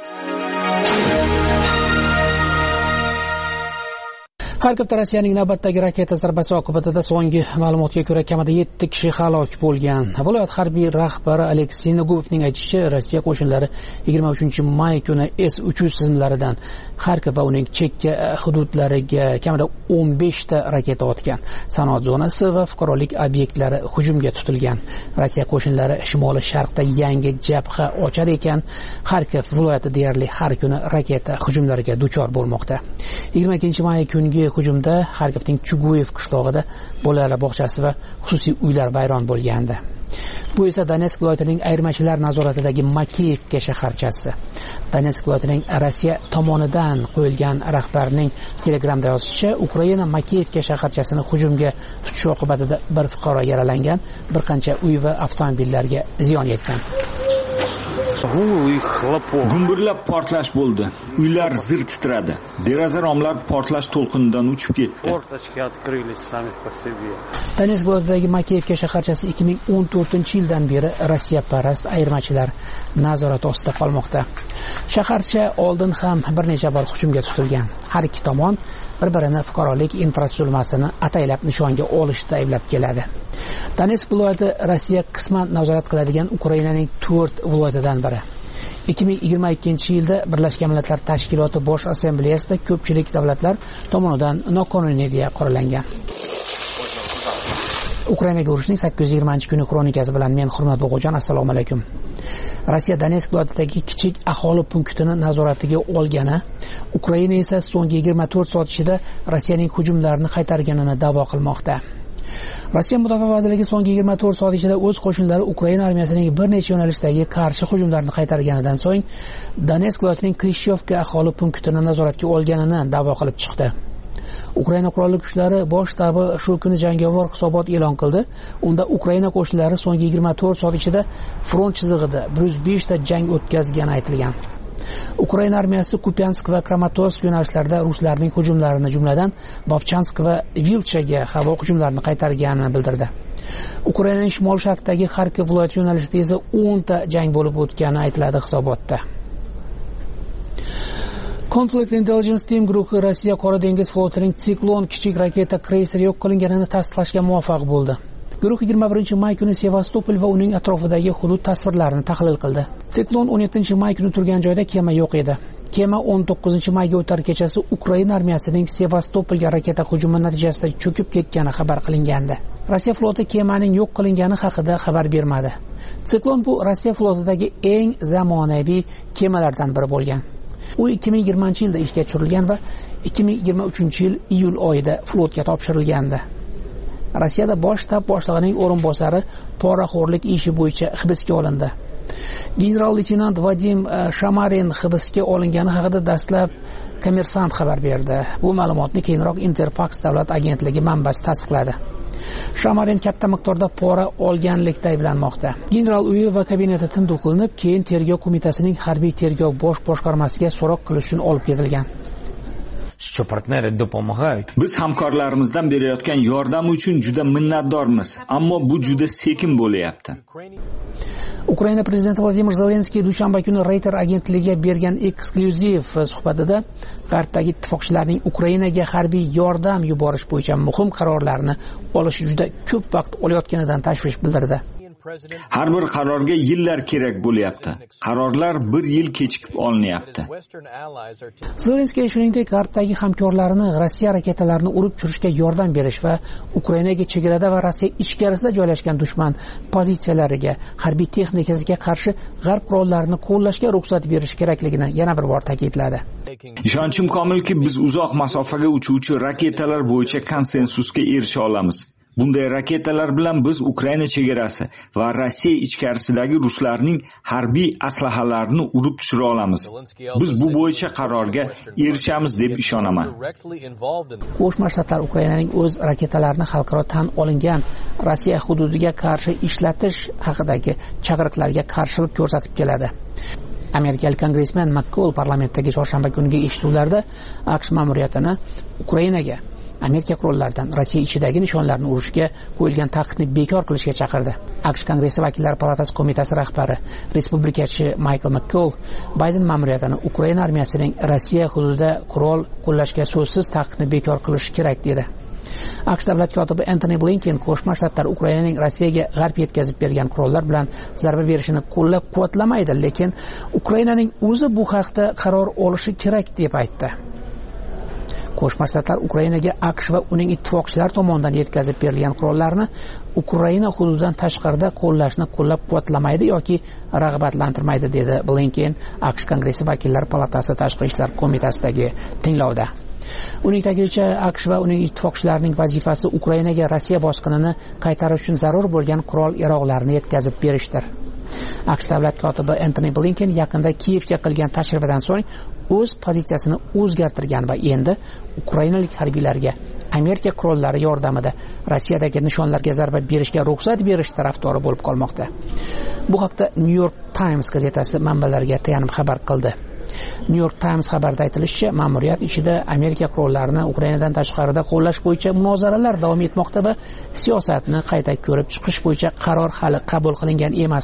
Xarkovda Rossiyaning navbatdagi raketa zarbasi oqibatida so'nggi ma'lumotga ko'ra kamida 7 kishi halok bo'lgan. Viloyat harbiy rahbari Aleksey Noguevning aytishicha, Rossiya qo'shinlari 23-may kuni S-300 tizimlaridan Xarkov va uning chekka hududlariga kamida 15 ta raketa otgan. Sanoat zonasi va fuqarolik obyektlari hujumga tutilgan. Rossiya qo'shinlari shimoliy sharqda yangi jabha ochar ekan, Xarkov viloyati deyarli har kuni raketa hujumlariga duchor bo'lmoqda. 22-may kungi hujumda Xarkovning Chuguyev qishlog'ida bolalar bog'chasi va xususiy uylar vayron bo'lgandi. Bu esa Donetsk viloyatining ayirmachilar nazoratidagi Makeyevka shaharchasi. Donetsk viloyatining Rossiya tomonidan qo'yilgan rahbarining Telegramda yozishicha, Ukraina Makeyevka shaharchasini hujumga tutishi oqibatida bir fuqaro yaralangan, bir qancha uy va avtomobillarga ziyon yetgan. Gumburlab portlash bo'ldi. Uylar zir titradi. Deraza romlar portlash to'lqinidan uchib ketdi. Donetsk viloyatidagi Makeyevka shaharchasi 2014-yildan beri Rossiya parast ayirmachilar nazorati ostida qolmoqda. Shaharcha oldin ham bir necha bor hujumga tutilgan. Har ikki tomon bir-birini fuqarolik infratuzilmasini ataylab nishonga olishda ayblab keladi. Donetsk viloyati Rossiya qisman nazorat qiladigan Ukrainaning 4 viloyatidan biri. 2022-yilda Birlashgan Millatlar Tashkiloti Bosh Assambleyasida ko'pchilik davlatlar tomonidan noqonuniy deya qoralangan. Ukrainaga urushning 820-kuni kronikasi bilan men Hurmat O'g'ojon, assalomu alaykum. Rossiya Donetsk viloyatidagi kichik aholi punktini nazoratiga olgani, Ukraina esa so'nggi 24 soat ichida Rossiyaning hujumlarini qaytarganini da'vo qilmoqda. Rossiya Mudofaa vazirligi so'nggi 24 soat ichida o'z qo'shinlari Ukraina armiyasining bir necha yo'nalishdagi qarshi hujumlarni qaytarganidan so'ng Donetsk viloyatining Krishchovka aholi punktini nazoratga olganini da'vo qilib chiqdi. Ukraina qurolli kuchlari bosh shtabi shu kuni jangovar hisobot e'lon qildi. Unda Ukraina qo'shinlari so'nggi 24 soat ichida front chizig'ida 105 ta jang o'tkazgani aytilgan. Ukraina armiyasi Kupyansk va Kramatorsk yo'nalishlarida ruslarning hujumlarini, jumladan Bovchansk va Vilchaga havo hujumlarini qaytarganini bildirdi. Ukrainaning shimol-sharqdagi Xarkov viloyati yo'nalishida esa 10 ta jang bo'lib o'tgani aytiladi hisobotda. Conflict Intelligence Team guruhi Rossiya Qora dengiz flotining Siklon kichik raketa kreyseri yo'q qilinganini tasdiqlashga muvaffaq bo'ldi. Guruh 21-may kuni Sevastopol va uning atrofidagi hudud tasvirlarini tahlil qildi. Siklon 17-may kuni turgan joyda kema yo'q edi. Kema 19-mayga o'tar kechasi Ukraina armiyasining Sevastopolga raketa hujumi natijasida cho'kib ketgani xabar qilingandi. Rossiya floti kemaning yo'q qilingani haqida xabar bermadi. Siklon bu Rossiya flotidagi eng zamonaviy kemalardan biri bo'lgan. U 2020-yilda ishga tushirilgan va 2023-yil iyul oyida flotga topshirilgandi. Rossiyada bosh shtab boshlig'ining o'rinbosari poraxo'rlik ishi bo'yicha hibsga olindi. General-leytenant Vadim Shamarin hibsga olingani haqida dastlab Kommersant xabar berdi. Bu ma'lumotni keyinroq Interfax davlat agentligi manbasi tasdiqladi. Shamarin katta miqdorda pora olganlikda ayblanmoqda. General uyi va kabineti tintuv qilinib, keyin tergov qo'mitasining harbiy tergov bosh boshqarmasiga so'roq qilish uchun olib ketilgan. Biz hamkorlarimizdan berayotgan yordam uchun juda minnatdormiz, ammo bu juda sekin bo'layapti. Ukraina prezidenti Vladimir Zelenskiy dushanba kuni Reuters agentligiga bergan eksklyuziv suhbatida G'arbdagi ittifoqchilarning Ukrainaga harbiy yordam yuborish bo'yicha muhim qarorlarni olish juda ko'p vaqt olayotganidan tashvish bildirdi. Har bir qarorga yillar kerak bo'lyapti. Qarorlar 1 yil kechikib olinyapti. Zelenskiy shuningdek G'arbdagi hamkorlarini Rossiya raketalarini urib tushirishga yordam berish va Ukrainaga chegarada va Rossiya ichkarisida joylashgan dushman pozitsiyalariga, harbiy texnikasiga qarshi G'arb qurollarini qo'llashga ruxsat berish kerakligini yana bir bor ta'kidladi. Ishonchim komilki, biz uzoq masofaga uchuvchi raketalar bo'yicha konsensusga erisha olamiz. Bunday raketalar bilan biz Ukraina chegarasi va Rossiya ichkarisidagi ruslarning harbiy aslahalarini urib tushira olamiz. Biz bu bo'yicha qarorga erishamiz deb ishonaman. Qo'shma Shtatlar Ukrainaning o'z raketalarini xalqaro tan olingan Rossiya hududiga qarshi ishlatish haqidagi chaqiriqlarga qarshilik ko'rsatib keladi. Amerikalik kongressmen McCall parlamentdagi chorshanba kungi eshituvlarda AQSh ma'muriyatini Ukrainaga Amerika qurollaridan Rossiya ichidagi nishonlarni urishga qo'yilgan taqiqni bekor qilishga chaqirdi. AQSh Kongressi vakillar palatasi qo'mitasi rahbari respublikachi Michael McCall Bayden ma'muriyatini Ukraina armiyasining Rossiya hududida qurol qo'llashga so'zsiz taqiqni bekor qilish kerak dedi. AQSh davlat kotibi Antony Blinken Qo'shma Shtatlar Ukrainaning Rossiyaga g'arb yetkazib bergan qurollar bilan zarba berishini qo'llab-quvvatlamaydi, lekin Ukrainaning o'zi bu haqda qaror olishi kerak deb aytdi. Qo'shma Shtatlar Ukrainaga AQSh va uning ittifoqchilari tomonidan yetkazib berilgan qurollarni Ukraina hududidan tashqarida qo'llashni qo'llab-quvvatlamaydi yoki rag'batlantirmaydi, dedi Blinken AQSh Kongressi vakillar palatasi tashqi ishlar qo'mitasidagi tinglovda. Uning ta'kidlashicha, AQSh va uning ittifoqchilarining vazifasi Ukrainaga Rossiya bosqinini qaytarish uchun zarur bo'lgan qurol-yaroqlarni yetkazib berishdir. AQSh davlat kotibi Antony Blinken yaqinda Kiyevga qilgan tashrifidan so'ng o'z pozitsiyasini o'zgartirgan va endi ukrainalik harbiylarga Amerika qurollari yordamida Rossiyadagi nishonlarga zarba berishga ruxsat berish tarafdori bo'lib qolmoqda. Bu haqda New York Times gazetasi manbalariga tayanib xabar qildi. New York Times xabarida aytilishicha, ma'muriyat ichida Amerika qurollarini Ukrainadan tashqarida qo'llash bo'yicha munozaralar davom etmoqda va siyosatni qayta ko'rib chiqish bo'yicha qaror hali qabul qilingan emas.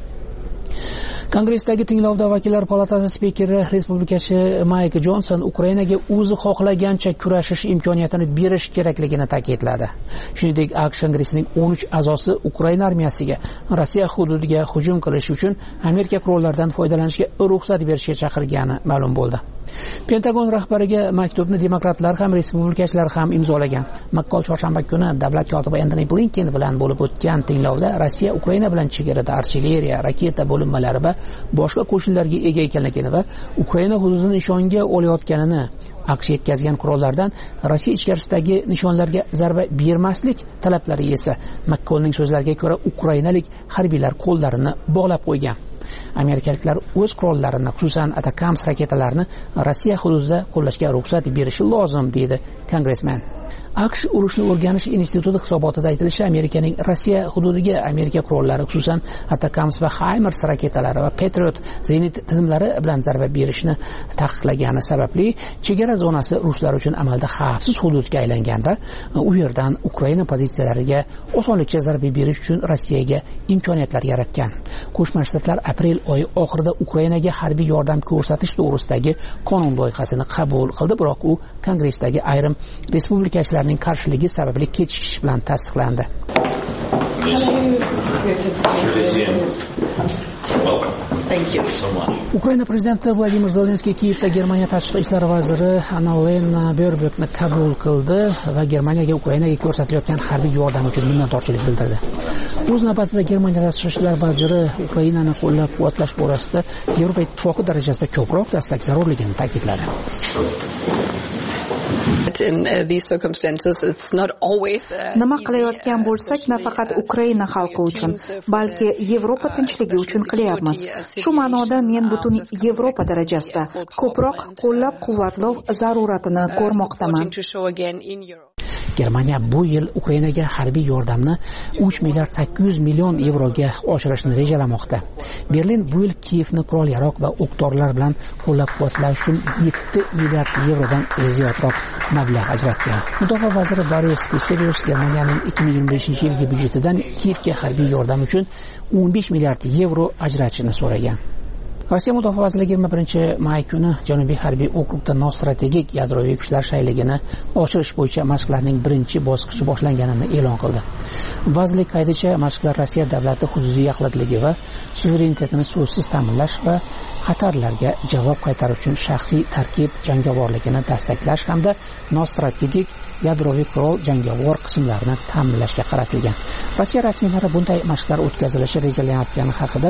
Kongressdagi tinglovda vakillar palatasi spikeri respublikachi Mike Johnson Ukrainaga o'zi xohlagancha kurashish imkoniyatini berish kerakligini ta'kidladi. Shuningdek, AQSh Kongressining 13 a'zosi Ukraina armiyasiga Rossiya hududiga hujum qilish uchun Amerika qurollaridan foydalanishga ruxsat berishga chaqirgani ma'lum bo'ldi. Pentagon rahbariga maktubni demokratlar ham respublikachilar ham imzolagan. McCall chorshanba kuni davlat kotibi Antony Blinken bilan bo'lib o'tgan tinglovda Rossiya Ukraina bilan chegarada artilleriya, raketa bo'linmalari va boshqa qo'shinlarga ega ekanligini va Ukraina hududini nishonga olayotganini, AQSh yetkazgan qurollardan Rossiya ichkarisidagi nishonlarga zarba bermaslik talablari esa McCallning so'zlariga ko'ra ukrainalik harbiylar qo'llarini bog'lab qo'ygan. Amerikaliklar o'z qurollarini, xususan Atacams raketalarini Rossiya hududida qo'llashga ruxsat berishi lozim, dedi kongressmen. AQSh urushni o'rganish instituti hisobotida aytilishicha, Amerikaning Rossiya hududiga Amerika qurollari, xususan Atacams va HIMARS raketalari va Patriot zenit tizimlari bilan zarba berishni taqiqlagani sababli chegara zonasi ruslar uchun amalda xavfsiz hududga aylangan va u yerdan Ukraina pozitsiyalariga osonlikcha zarba berish uchun Rossiyaga imkoniyatlar yaratgan. Qo'shma Shtatlar aprel oyi oxirida Ukrainaga harbiy yordam ko'rsatish to'g'risidagi qonun loyihasini qabul qildi, biroq u Kongressdagi ayrim respublikachilarning qarshiligi sababli kechikish bilan tasdiqlandi. Ukraina prezidenti Vladimir Zelenskiy Kiyevda Germaniya tashqi ishlar vaziri Annalena Baerbockni qabul qildi va Germaniyaga Ukrainaga ko'rsatilayotgan harbiy yordam uchun minnatdorchilik bildirdi. O'z navbatida Germaniya tashqi ishlar vaziri Ukrainani qo'llab-quvvatlash borasida Yevropa ittifoqi darajasida ko'proq dastak zarurligini ta'kidladi. Nima qilayotgan bo'lsak, nafaqat Ukraina xalqi uchun, balki Yevropa tinchligi uchun qilyapmiz. Shu ma'noda men butun Yevropa darajasida ko'proq qo'llab-quvvatlov zaruratini ko'rmoqdaman. Germaniya bu yil Ukrainaga harbiy yordamni 3 milliard 800 million yevroga oshirishni rejalamoqda. Berlin bu yil Kiyevni qurol-yarog' va o'q-dorilar bilan qo'llab-quvvatlash uchun 7 milliard yevrodan ziyodroq mablag' ajratgan. Mudofaa vaziri Boris Pistorius Germaniyaning 2025-yilgi byudjetidan Kiyevga harbiy yordam uchun 15 milliard yevro ajratishni so'ragan. Rossiya Mudofaa vazirligi 21-may kuni Janubiy harbiy okrugda nostrategik yadroviy kuchlar shayligini oshirish bo'yicha mashqlarning birinchi bosqichi boshlanganini e'lon qildi. Vazirlik qayticha mashqlar Rossiya davlati hududiy yaxlitligi va suverenitetini so'zsiz ta'minlash va xatarlarga javob qaytarish uchun shaxsiy tarkib jangovorligini dastaklash hamda nostrategik yadroviy qurol jangovar qismlarini ta'minlashga qaratilgan. Rossiya rasmiylari bunday mashqlar o'tkazilishi rejalanayotgani haqida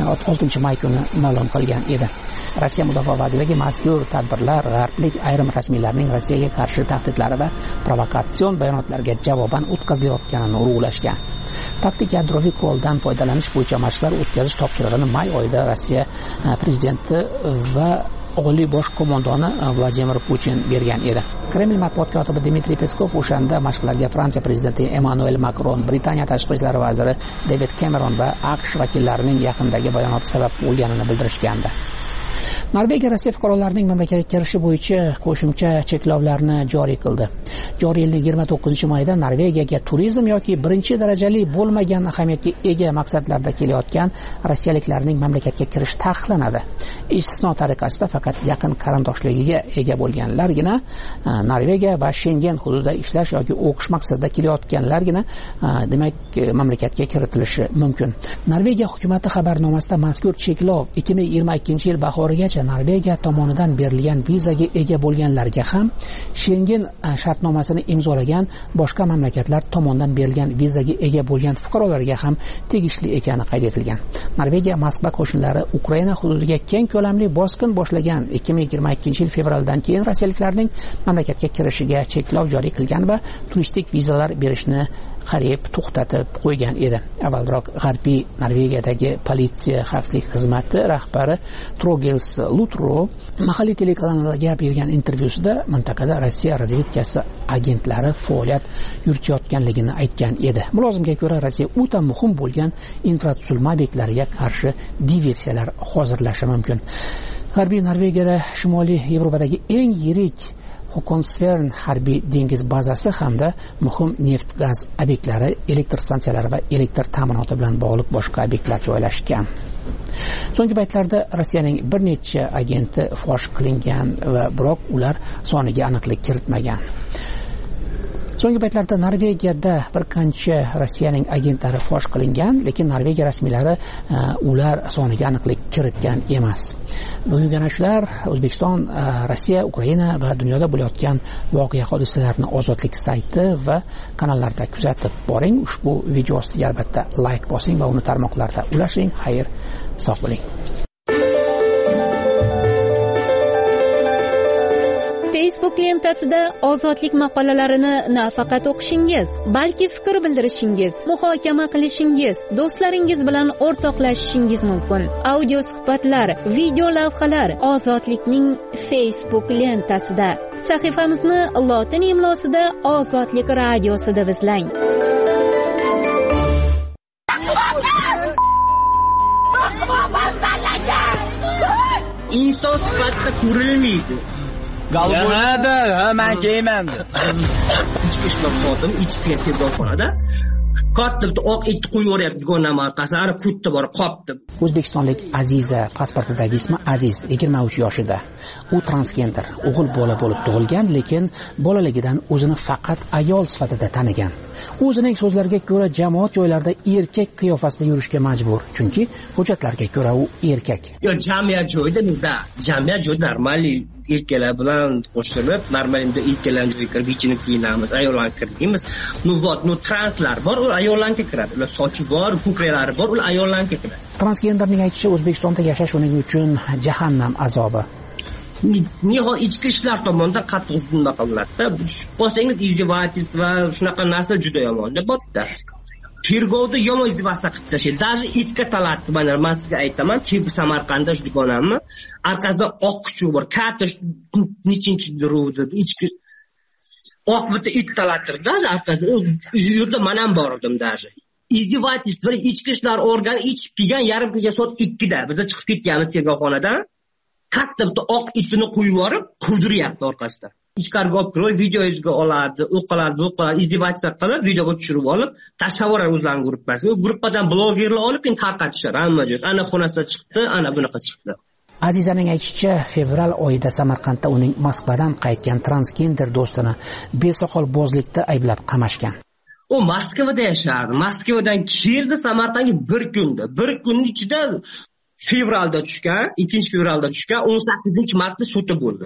6-may kuni ma'lum qilgan edi. Rossiya Mudofaa vazirligi mazkur tadbirlar g'arblik ayrim rasmiylarning Rossiyaga qarshi tahdidlari va provokatsion bayonotlarga javoban o'tkazilayotganini urg'ulashgan. Taktik yadroviy quroldan foydalanish bo'yicha mashqlar o'tkazish topshirig'ini may oyida Rossiya prezidenti va Oliy bosh qo'mondoni Vladimir Putin bergan edi. Kreml matbuot kotibi Dmitriy Peskov o'shanda mashqlarga Fransiya prezidenti Emmanuel Macron, Britaniya tashqi ishlar vaziri David Cameron va AQSh vakillarining yaqindagi bayonoti sabab bo'lganini bildirishgandi. Norvegiya Rossiya fuqarolarining mamlakatga kirishi bo'yicha qo'shimcha cheklovlarni joriy qildi. Joriy yilning 29-mayida Norvegiyaga turizm yoki birinchi darajali bo'lmagan ahamiyatga ega maqsadlarda kelayotgan rossiyaliklarning mamlakatga kirish taqiqlanadi. Istisno tariqasida faqat yaqin qarindoshligiga ega bo'lganlargina Norvegiya va Schengen hududida ishlash yoki o'qish maqsadida kelayotganlargina demak mamlakatga kiritilishi mumkin. Norvegiya hukumati xabarnomasida mazkur cheklov 2022-yil bahorigacha Norvegiya tomonidan berilgan vizaga ega bo'lganlarga ham Schengen shartnomasini imzolagan boshqa mamlakatlar tomonidan berilgan vizaga ega bo'lgan fuqarolarga ham tegishli ekani qayd etilgan. Norvegiya Moskva qo'shinlari Ukraina hududiga keng ko'lamli bosqin boshlagan 2022-yil fevraldan keyin rossiyaliklarning mamlakatga kirishiga cheklov joriy qilgan va turistik vizalar berishni qariyb to'xtatib qo'ygan edi. Avvalroq G'arbiy Norvegiyadagi politsiya xavfsizlik xizmati rahbari Trogels Lutro mahalliy telekanalga bergan intervyusida mintaqada Rossiya razvedkasi agentlari faoliyat yuritayotganligini aytgan edi. Mulozimga ko'ra Rossiya o'ta muhim bo'lgan infratuzilma obyektlariga qarshi diversiyalar hozirlashi mumkin. G'arbiy Norvegiyada Shimoliy Yevropadagi eng yirik Hokonsvern harbiy dengiz bazasi hamda muhim neft-gaz obyektlari, elektr stansiyalari va elektr ta'minoti bilan bog'liq boshqa obyektlar joylashgan. So'nggi paytlarda Rossiyaning bir necha agenti fosh qilingan va biroq ular soniga aniqlik kiritmagan. So'nggi paytlarda Norvegiyada bir qancha Rossiyaning agentlari fosh qilingan, lekin Norvegiya rasmiylari ular soniga aniqlik kiritgan emas. Bugungi shular O'zbekiston, Rossiya, Ukraina va dunyoda bo'layotgan voqea hodisalarni Ozodlik sayti va kanallarda kuzatib boring. Ushbu video ostiga albatta like bosing va uni tarmoqlarda ulashing. Xayr, sog' bo'ling. Facebook lentasida ozodlik maqolalarini nafaqat o'qishingiz, balki fikr bildirishingiz, muhokama qilishingiz, do'stlaringiz bilan o'rtoqlashishingiz mumkin. Audio suhbatlar, video lavhalar Ozodlikning Facebook lentasida. Sahifamizni lotin imlosida Ozodlik radiosi deb izlang. Inson sifatida ko'rilmaydi. Galvada, men keyman. Ichki ishlar sotim, ichki tebdoqxonada katta oq it qo'yaverib dugonam orqasini kutdi bor qopdi. O'zbekistonlik Aziza pasportidagi ismi Aziz, 23 yoshida. U transgender, o'g'il bola bo'lib tug'ilgan, lekin bolaligidan o'zini faqat ayol sifatida tanigan. O'zining so'zlariga ko'ra jamoat joylarida erkak qiyofasida yurishga majbur, chunki hujjatlarga ko'ra u erkak. Yo, jamiyat joyida normal erkaklar bilan qo'shilib, normalda erkaklar joyiga kirib yechinib kiyinamiz, ayollarga kiramiz. Nu translar bor, u ayollarga kiradi. Ular sochi bor, ko'kraklari bor, ular ayollarga kiradi. Transgenderning aytishicha, O'zbekistonda yashash uning uchun jahannam azobi. Nihoyat ichki ishlar tomonidan qattiq hujum qilinadi-da. Bo'lsangiz izdivojist va shunaqa narsa juda yomon deb bo'pti. Tergovda yomon izdivojlar qilib tashlaydi. Даже itga talatdi. Men sizga aytaman, Samarqandda shu dugonamni orqasidan oq kuchuk bor. Katta nechinchi duruvdi ichki oq bitta it talattirdi arkasida. U yerda men ham bor edim даже. Izdevательство ichki ishlar organi ichib kelgan yarim kecha soat 2da biza chiqib ketganmiz tergovxonadan. Katta bitta oq itini qo'yib yorib, quvdiryapti orqasidan. Ichkariga olib kirib, videoga oladi, o'qiladi, izdevательство qilib, videoga tushirib olib, tashlab o'zlarining gruppasiga. U gruppadan blogerlar olib, keyin tarqatishar hamma joy. Ana xonasida chiqdi, ana bunaqa chiqdi. Azizaning aytishicha, fevral oyida Samarqandda uning Moskvadan qaytgan transgender do'stini besoqolbozlikda ayblab qamashgan. U Moskvada yashardi. Moskvadan keldi Samarqandga bir kunda. Bir kunning ichida fevralda tushgan, 2-fevralda tushgan, 18-martda sudi bo'ldi.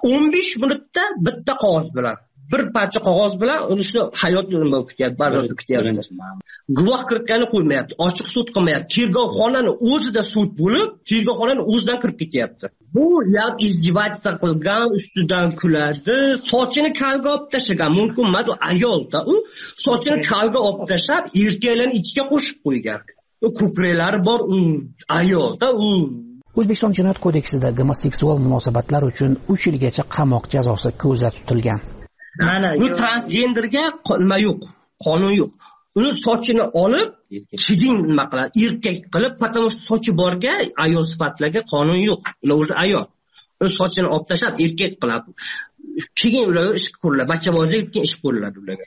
15 minutda bitta qog'oz bilan, bir parcha qog'oz bilan uni hayot nima kutyapti, baribir kutyapti. Guvoh kiritgani qo'ymayapti, ochiq sud qilmayapti. Tergovxonani o'zida sud bo'lib, tergovxonani o'zidan kirib ketyapti. Bu yaq izdevательство qilgan, ustidan kuladi, sochini kalga olib tashlagan. Mumkin emas, u ayolda, u sochini kalga olib tashlab, erkaklarni ichiga qo'shib qo'ygan. U ko'kraklari bor, ayolda, u O'zbekiston Jinoyat kodeksida gomoseksual munosabatlar uchun 3 yilgacha qamoq jazosi ko'zda tutilgan. Bu transgenderga nima yo'q, qonun yo'q. Uni sochini olib, keyin nima qiladi, erkak qilib, потому что sochi borga ayol sifatlarga qonun yo'q. Ular o'zi ayol. Uni sochini olib tashlab, erkak qiladi. Keyin ularga ish ko'riladi, bachchabozlik keyin ish ko'riladi ularga.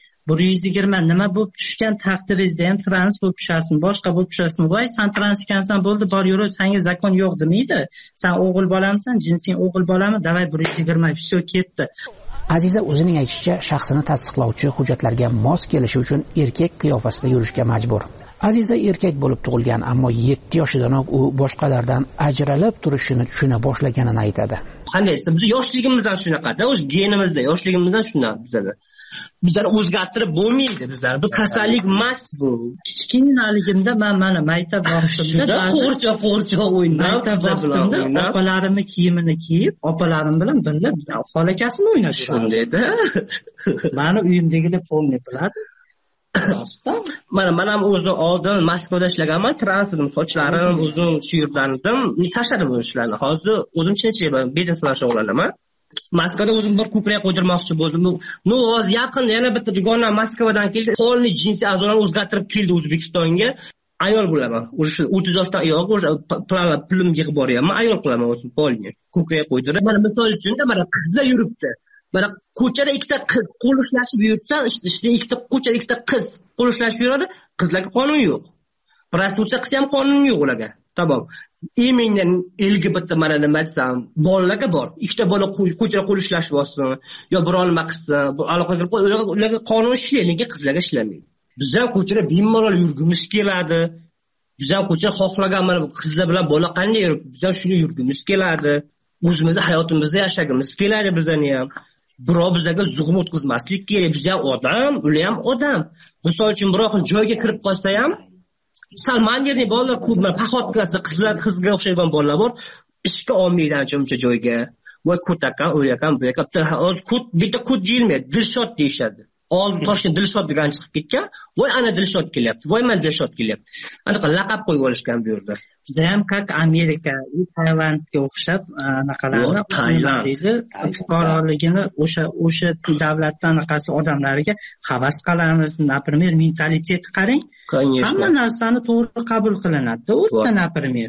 120 nima bo'lib tushgan taqdiringizda ham trans bo'lib tushasizmi, boshqa bo'lib tushasizmi? Voy, sen trans ekansan, bo'ldi, bor yur, senga zakon yo'q demaydi. Sen o'g'il bolamisan, jinsing o'g'il bolami? Davay 120, все ketdi. Aziza o'zining aytishicha, shaxsini tasdiqlovchi hujjatlarga mos kelishi uchun erkak qiyofasida yurishga majbur. Aziza erkak bo'lib tug'ilgan, ammo 7 yoshidanoq u boshqalardan ajralib turishini tushuna boshlaganini aytadi. Qanday? Biz yoshligimizdan shunaqada, o'z genimizda, yoshligimizdan shunday bizda. Bizlar o'zgartirib bo'lmaydi bizlar. Bu kasallik emas bu. Kichkinaligimda men mana maktab vaqtimda qo'rcha o'ynab, opalarimning kiyimini kiyib, opalarim bilan birga xolakasini o'ynashdi. Shundayda. Meni uyimdagilar polni biladi. Men ham o'zim oldin Moskvada ishlaganman, trans edim, sochlarim uzun, shu yerdan edim. Tashladim bu ishlarni. Hozir o'zim chinchilik biznes bilan shug'ullanaman. Moskvada o'zim bir ko'prak qo'ydirmoqchi bo'ldim. No, hozir yaqin yana bitta dugona Moskvadan keldi. Polni jinsiy a'zolarni o'zgartirib keldi O'zbekistonga. Ayol bo'laman. O'sha 30 yoshdan ayolga o'sha pulim yig'ib boryapman. Ayol qilaman o'zim polni. Ko'krak qo'ydirib. Mana misol uchun mana qizlar yuribdi. Mana ko'chada ikkita qo'l ushlashib yursa, ikkita ko'chada ikkita qiz qo'l ushlashib yuradi. Qizlarga qonun yo'q. Prostitutsiya qilsa ham qonun yo'q ularga. Tamam. Emindan LGBT mana nima desam, bolalarga bor. Ikkita bola ko'chada qo'l ushlashib olsin, yo biror nima qilsa, aloqa qilib ularga qonun ishlaydi, lekin qizlarga ishlamaydi. Biz ham ko'chada bemalol yurgimiz keladi. Biz ham ko'chada xohlagan mana qizlar bilan bola qanday yurib, biz ham shuni yurgimiz keladi. O'zimizni hayotimizda yashagimiz keladi bizani ham. Birov bizga zug'um o'tkazmaslik kerak. Biz ham odam, ular ham odam. Misol uchun birov joyga kirib qolsa ham Salmanderni bolalar ko'p, paxotkasi qizga o'xshagan bolalar bor. Ishga olmaydi ancha joyga. Voy ko'takan, o'yakan, bu yoqda bitta kut deyilmaydi, Dilshod deyishadi. Oldin Toshkent Dilshod degan chiqib ketgan. Voy ana Dilshod kelyapti. Voy mana Dilshod kelyapti. Anaqa laqab qo'yib olishgan bu yerda. Bizda ham как Amerika, Taylandga o'xshab anaqalarni Tayland fuqaroligini o'sha davlatdan anaqasi odamlariga havas qilamiz. Например, mentalitet qarang. Hamma narsani to'g'ri qabul qilinadi. O'tda например.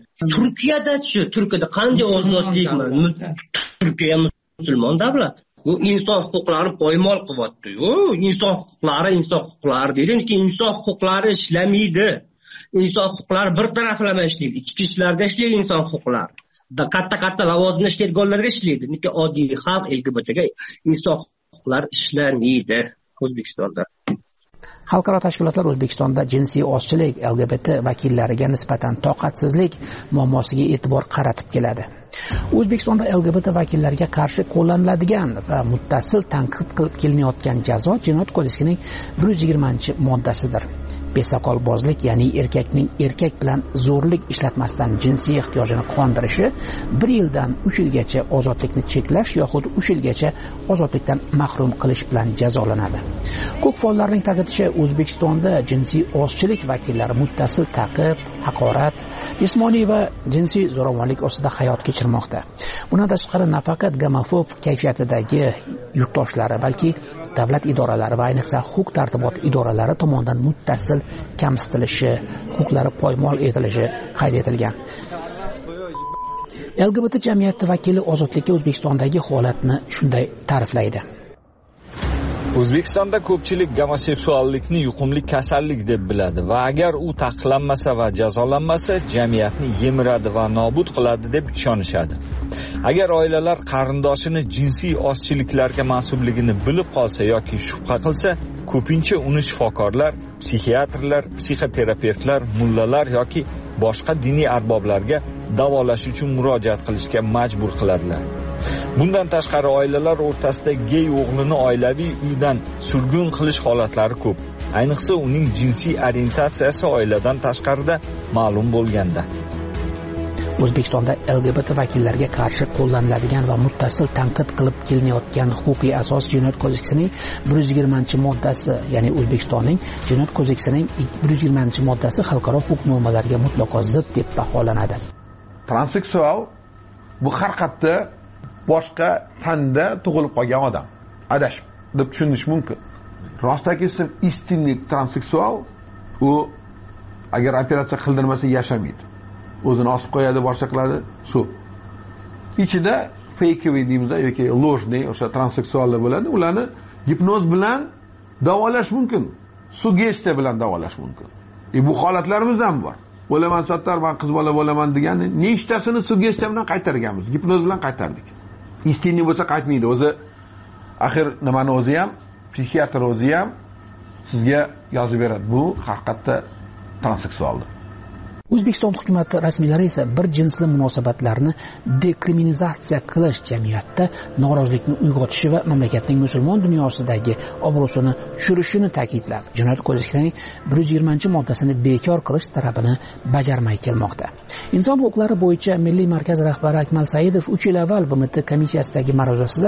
Turkiyada qanday ozodlikmi? Turkiya musulmon davlat. Bu inson huquqlarini poymol qilyapti-yu. Inson huquqlari deydi, lekin inson huquqlari ishlamaydi. Inson huquqlari bir taraflama ishlaydi. Ichki ishlarda ishlaydi inson huquqlari. Katta lavozimda ishlaydiganlarga ishlaydi. Lekin oddiy xalq LGBTga inson huquqlari ishlamaydi O'zbekistonda. Xalqaro tashkilotlar O'zbekistonda jinsiy ozchilik, LGBT vakillariga nisbatan toqatsizlik muammosiga e'tibor qaratib keladi. O'zbekistonda LGBT vakillariga qarshi qo'llaniladigan va muttasil tanqid qilib kelinayotgan jazo Jinoyat kodeksining 120-moddasidir. Besoqolbozlik, ya'ni erkakning erkak bilan zo'rlik ishlatmasdan jinsiy ehtiyojini qondirishi 1 yildan 3 yilgacha ozodlikni cheklash yoxud 3 yilgacha ozodlikdan mahrum qilish bilan jazolanadi. Ko'p faollarning ta'kidlashicha, O'zbekistonda jinsiy ozchilik vakillari muttasil ta'qib, haqorat, jismoniy va jinsiy zo'ravonlik ostida hayot kechiradi. kechirmoqda. Bundan tashqari nafaqat gomofob kayfiyatidagi yurtdoshlari, balki davlat idoralari va ayniqsa huquq-tartibot idoralari tomonidan muttasil kamsitilishi, huquqlari poymol etilishi qayd etilgan. LGBT jamiyati vakili Ozodlikka O'zbekistondagi holatni shunday ta'riflaydi. O'zbekistonda ko'pchilik gomoseksuallikni yuqumli kasallik deb biladi va agar u taqiqlanmasa va jazolanmasa, jamiyatni yemiradi va nobud qiladi deb ishonishadi. Agar oilalar qarindoshini jinsiy ozchiliklarga mansubligini bilib qolsa yoki shubha qilsa, ko'pincha uni shifokorlar, psixiatrlar, psixoterapevtlar, mullalar yoki boshqa diniy arboblarga davolash uchun murojaat qilishga majbur qiladilar. Bundan tashqari oilalar o'rtasida gey o'g'lini oilaviy uydan surgun qilish holatlari ko'p. Ayniqsa uning jinsiy orientatsiyasi oiladan tashqarida ma'lum bo'lganda. O'zbekistonda LGBT vakillarga qarshi qo'llaniladigan va muttasil tanqid qilib kelinayotgan huquqiy asos Jinoyat kodeksining 120-moddasi, ya'ni O'zbekistonning Jinoyat kodeksining 120-moddasi xalqaro huquq normalariga mutlaqo zid deb baholanadi. Transseksual bu har qayerda boshqa tanda tug'ilib qolgan odam. Adashib deb tushunish mumkin. Rostaki ism istinlik transseksual u agar operatsiya qildirmasa yashamaydi. O'zini osib qo'yadi, boshqa qiladi, shu. Ichida fakeviy deymiz yoki ложный o'sha transseksuallar bo'ladi. Ularni gipnoz bilan davolash mumkin. Sugestiya bilan davolash mumkin. Bu holatlarimiz ham bor. Bo'laman sattar, men qiz bola bo'laman deganni nechtasini sugestiya bilan qaytarganmiz, gipnoz bilan qaytardik. Istinlik bo'lsa qaytmaydi. O'zi axir nimani o'zi ham, psixiatr o'zi ham sizga yozib beradi. Bu haqiqatda transseksualdir. O'zbekiston hukumati rasmiylari esa bir jinsli munosabatlarni dekriminalizatsiya qilish jamiyatda norozilikni uyg'otishi va mamlakatning musulmon dunyosidagi obro'sini tushirishini ta'kidlab, Jinoyat kodeksining 120-moddasini bekor qilish talabini bajarmay kelmoqda. Inson huquqlari bo'yicha Milliy markaz rahbari Akmal Saidov 3 yil avval BMT komissiyasidagi ma'ruzasida